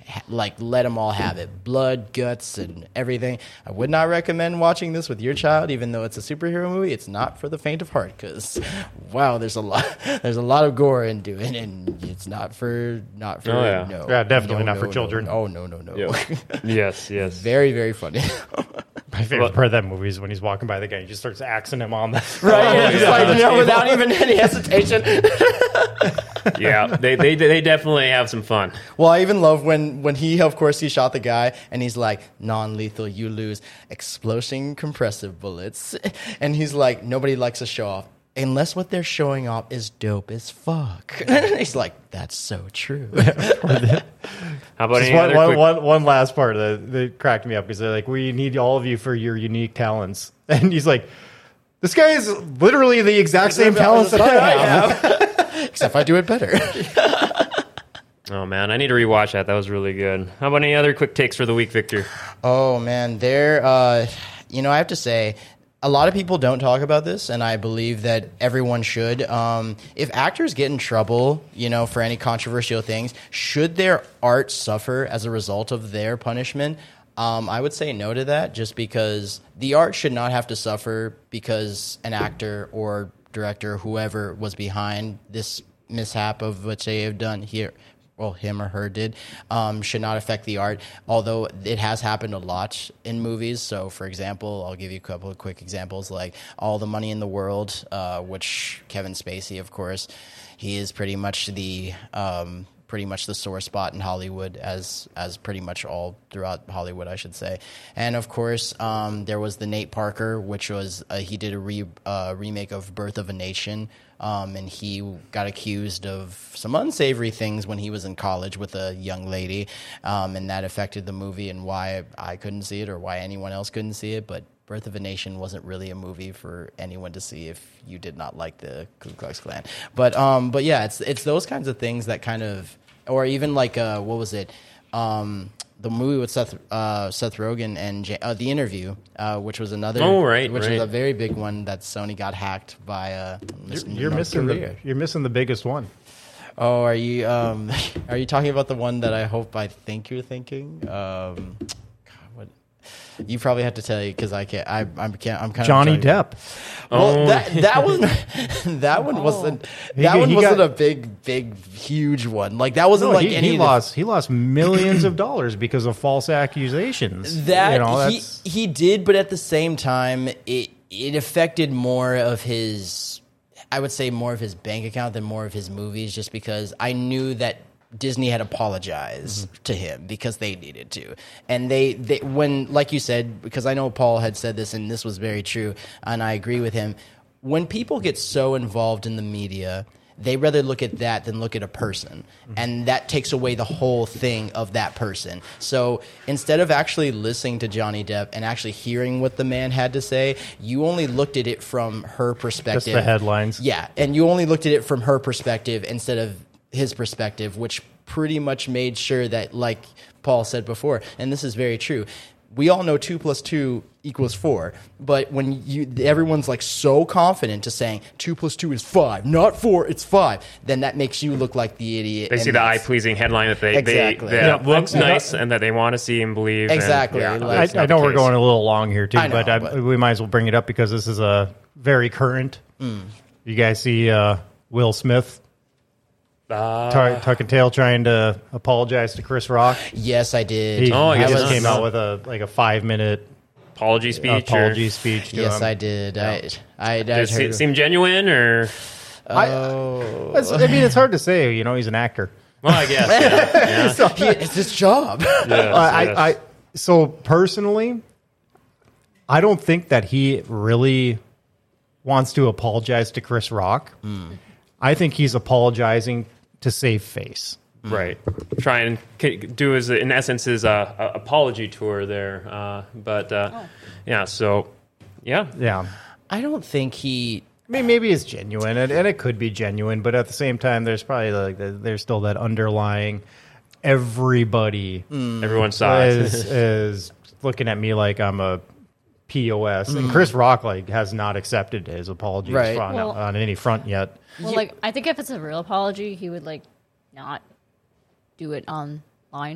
ha- like let them all have it, blood, guts, and everything. I would not recommend watching this with your child, even though it's a superhero movie. It's not for the faint of heart, because wow, there's a lot, there's a lot of gore into it, and it's not for not for Oh, yeah. no, Yeah, definitely no, not for no, children. No, oh no, no, no. yes, yes. Very, very funny. My favorite part of that movie is when he's walking by the guy, he just starts axing him on the Right, Oh, it's yeah. like, you know, without even any hesitation. Yeah, they, they they definitely have some fun. Well, I even love when, when he, of course, he shot the guy, and he's like, non-lethal, you lose. Explosion compressive bullets. And he's like, nobody likes to show off. Unless what they're showing off is dope as fuck. And he's like, that's so true. How about Just any one, other one, quick... one, one last part that, that cracked me up because they're like, we need all of you for your unique talents. And he's like, this guy is literally the exact same talents that I have. Except if I do it better. Oh, man, I need to rewatch that. That was really good. How about any other quick takes for the week, Victor? Oh, man. There, uh, you know, I have to say, a lot of people don't talk about this, and I believe that everyone should. Um, if actors get in trouble, you know, for any controversial things, should their art suffer as a result of their punishment? Um, I would say no to that, just because the art should not have to suffer because an actor or director, whoever was behind this mishap of what they have done here, well, him or her did, um, should not affect the art, although it has happened a lot in movies. So, for example, I'll give you a couple of quick examples, like All the Money in the World, uh, which Kevin Spacey, of course, he is pretty much the... Um, pretty much the sore spot in Hollywood, as as pretty much all throughout Hollywood, I should say. And of course, um, there was the Nate Parker, which was uh, he did a re, uh, remake of Birth of a Nation, um, and he got accused of some unsavory things when he was in college with a young lady, um, and that affected the movie and why I couldn't see it or why anyone else couldn't see it. But Birth of a Nation wasn't really a movie for anyone to see if you did not like the Ku Klux Klan. But um, but yeah, it's it's those kinds of things that kind of, or even like uh, what was it, um, the movie with Seth uh, Seth Rogen and J- uh, The Interview, uh, which was another, Oh, right, which right. is a very big one that Sony got hacked by. Uh, You're, you're missing the you're missing the biggest one. Oh, are you um, are you talking about the one that I hope I think you're thinking? Um, God, what? You probably have to tell you because I can't. I I'm can't. I'm kind Johnny of trying- Depp. Well, Oh. that that one, that one wasn't. He- That one he wasn't got- a big, big, huge one. Like that wasn't No, like he, any. he of the- lost he lost millions of dollars because of false accusations. That you know, he that's, he did, but at the same time, it it affected more of his. I would say more of his bank account than more of his movies, just because I knew that Disney had apologized Mm-hmm. to him because they needed to, and they, they when like you said, because I know Paul had said this and this was very true, and I agree with him. When people get so involved in the media, they rather look at that than look at a person, and that takes away the whole thing of that person. So instead of actually listening to Johnny Depp and actually hearing what the man had to say, you only looked at it from her perspective. just the headlines. Yeah, and you only looked at it from her perspective instead of his perspective, which pretty much made sure that, like Paul said before, and this is very true, we all know two plus two equals four, but when you everyone's like so confident to saying two plus two is five, not four, it's five, then that makes you look like the idiot. They and see the that's- eye-pleasing headline that they, Exactly. they that Yeah, well, looks and that- nice and that they want to see and believe. and- Exactly. yeah, Like- that's I, not I know the we're case. going a little long here too, I know, but, I, but- we might as well bring it up because this is a very current. You guys see uh, Will Smith Uh, tuck, tuck and tail trying to apologize to Chris Rock. Yes, I did. He, Oh, I he guess just not. came out with a like a five minute apology speech. apology Or, speech to Yes, him. I did. I, I, I, does heard, it seem genuine or? oh, That's- I mean, it's hard to say. You know, he's an actor. Well, I guess. Yeah, yeah. he, it's his job. Yes, I, yes. I, I so personally, I don't think that he really wants to apologize to Chris Rock. I think he's apologizing to save face. Right. Try and c- do his, in essence, his uh, uh, apology tour there. Uh, but uh, yeah, so yeah, Yeah. I don't think he. I mean, maybe it's genuine, and, and it could be genuine, but at the same time, there's probably like the, there's still that underlying. Everybody everyone saw it. is is looking at me like I'm a P O S, and Chris Rock like has not accepted his apologies Right. on, Well- on any front yet. Well, like I think if it's a real apology, he would like not do it online.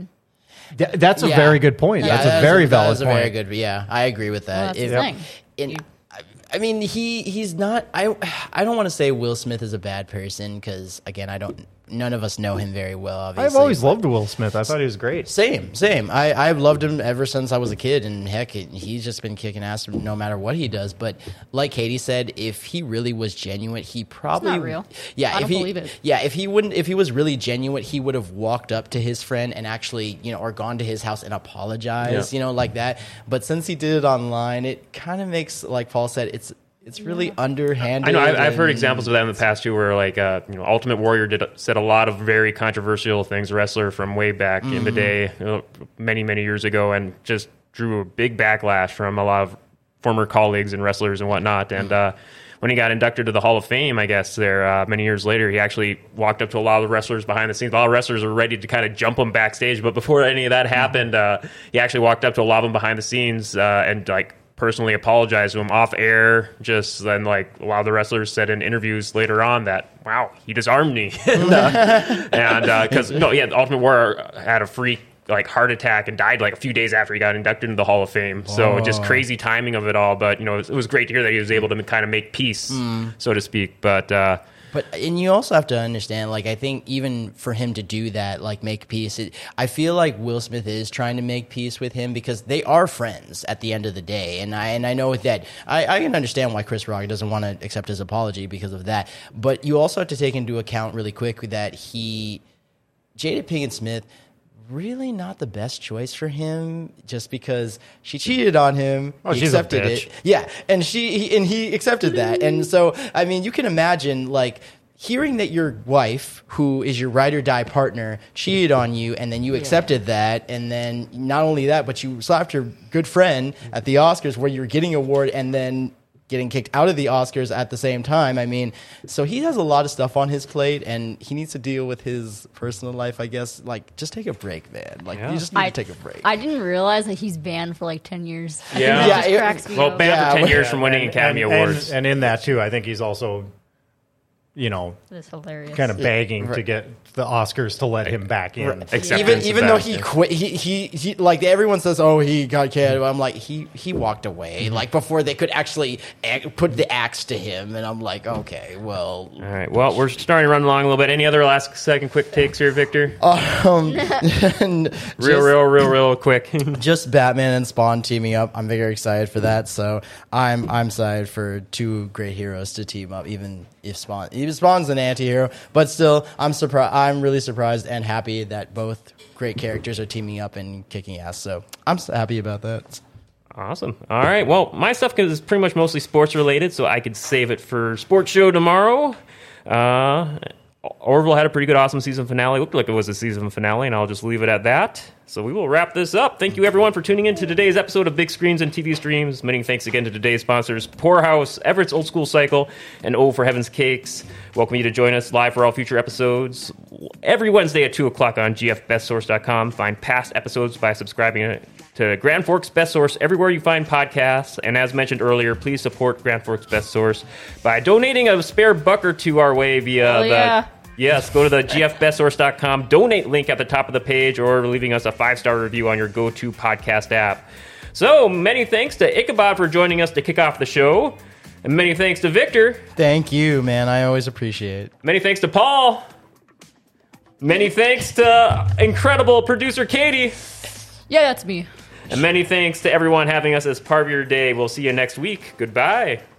Th- that's a Yeah. very good point. Yeah, that's that a is very that valid is a point. very good. Yeah, I agree with Well, that. that's If- the thing. and You- I, I mean, he he's not. I I don't want to say Will Smith is a bad person because again, I don't. None of us know him very well. Obviously, I've always but- loved Will Smith. I thought he was great. Same, same. I, I've loved him ever since I was a kid, and heck, it, he's just been kicking ass no matter what he does. But like Katie said, if he really was genuine, he probably not real. Yeah, I if don't he, believe it. Yeah, if he wouldn't, if he was really genuine, he would have walked up to his friend and actually, you know, or gone to his house and apologized, Yeah. you know, like that. But since he did it online, it kind of makes, like Paul said, it's it's really underhanded. I know. I've, I've heard and- examples of that in the past too, where like uh, you know, Ultimate Warrior did said a lot of very controversial things. A wrestler from way back in the day, you know, many many years ago, and just drew a big backlash from a lot of former colleagues and wrestlers and whatnot. And uh, when he got inducted to the Hall of Fame, I guess there uh, many years later, he actually walked up to a lot of the wrestlers behind the scenes. A lot of wrestlers were ready to kind of jump him backstage, but before any of that happened, uh, he actually walked up to a lot of them behind the scenes uh, and like. personally apologized to him off air. Just then, like a lot of the wrestlers said in interviews later on that, wow, he disarmed me. and because, uh, no, yeah, Ultimate Warrior had a freak like heart attack and died like a few days after he got inducted into the Hall of Fame. So just crazy timing of it all. But, you know, it was, it was great to hear that he was able to kind of make peace, so to speak. But, uh, But and you also have to understand, like I think even for him to do that, like make peace, it, I feel like Will Smith is trying to make peace with him because they are friends at the end of the day. And I and I know that I, I can understand why Chris Rock doesn't want to accept his apology because of that. But you also have to take into account really quick that he, Jada Pinkett Smith, really not the best choice for him just because she cheated on him. Oh, he she's a accepted bitch. it. Yeah, and she he, and he accepted that. And so, I mean, you can imagine like hearing that your wife, who is your ride or die partner, cheated on you, and then you accepted that, and then not only that, but you slapped your good friend at the Oscars where you're getting an award, and then getting kicked out of the Oscars at the same time. I mean, so he has a lot of stuff on his plate, and he needs to deal with his personal life, I guess. Like, just take a break, man. Like, Yeah. you just need I, to take a break. I didn't realize that he's banned for like ten years. I think Yeah. that Yeah, just it- cracks me well, up. banned Yeah, for ten well, years from winning And- Academy and- Awards. And, and in that, too, I think he's also, you know, That's hilarious. kind of begging to right. get the Oscars to let him back in. Acceptance even of even though that. he quit, he, he he like everyone says, oh, he got canned. I'm like, he he walked away like before they could actually ac- put the axe to him, and I'm like, okay, well, All right. Well, we're starting to run along a little bit. Any other last second quick takes here, Victor? um, real, and just, real, real, real quick. just Batman and Spawn teaming up. I'm very excited for that. So I'm I'm excited for two great heroes to team up, even if Spawn even Spawn's an anti-hero, but still, I'm surprised. I'm really surprised and happy that both great characters are teaming up and kicking ass. So I'm so happy about that. Awesome. All right. Well, my stuff is pretty much mostly sports related, so I could save it for Sports Show tomorrow. Uh, Orville had a pretty good, awesome season finale. Looked like it was a season finale, and I'll just leave it at that. So we will wrap this up. Thank you, everyone, for tuning in to today's episode of Big Screens and T V Streams. Many thanks again to today's sponsors, Poorhouse, Everett's Old School Cycle, and Oh for Heaven's Cakes. Welcome you to join us live for all future episodes every Wednesday at two o'clock on G F best source dot com. Find past episodes by subscribing to Grand Forks Best Source everywhere you find podcasts. And as mentioned earlier, please support Grand Forks Best Source by donating a spare buck or two our way via Oh, the... yeah. Yes, go to the G F best source dot com donate link at the top of the page or leaving us a five-star review on your go-to podcast app. So, many thanks to Ichabod for joining us to kick off the show. And many thanks to Victor. Thank you, man. I always appreciate it. Many thanks to Paul. Many thanks to incredible producer Katie. Yeah, that's me. And many thanks to everyone having us as part of your day. We'll see you next week. Goodbye.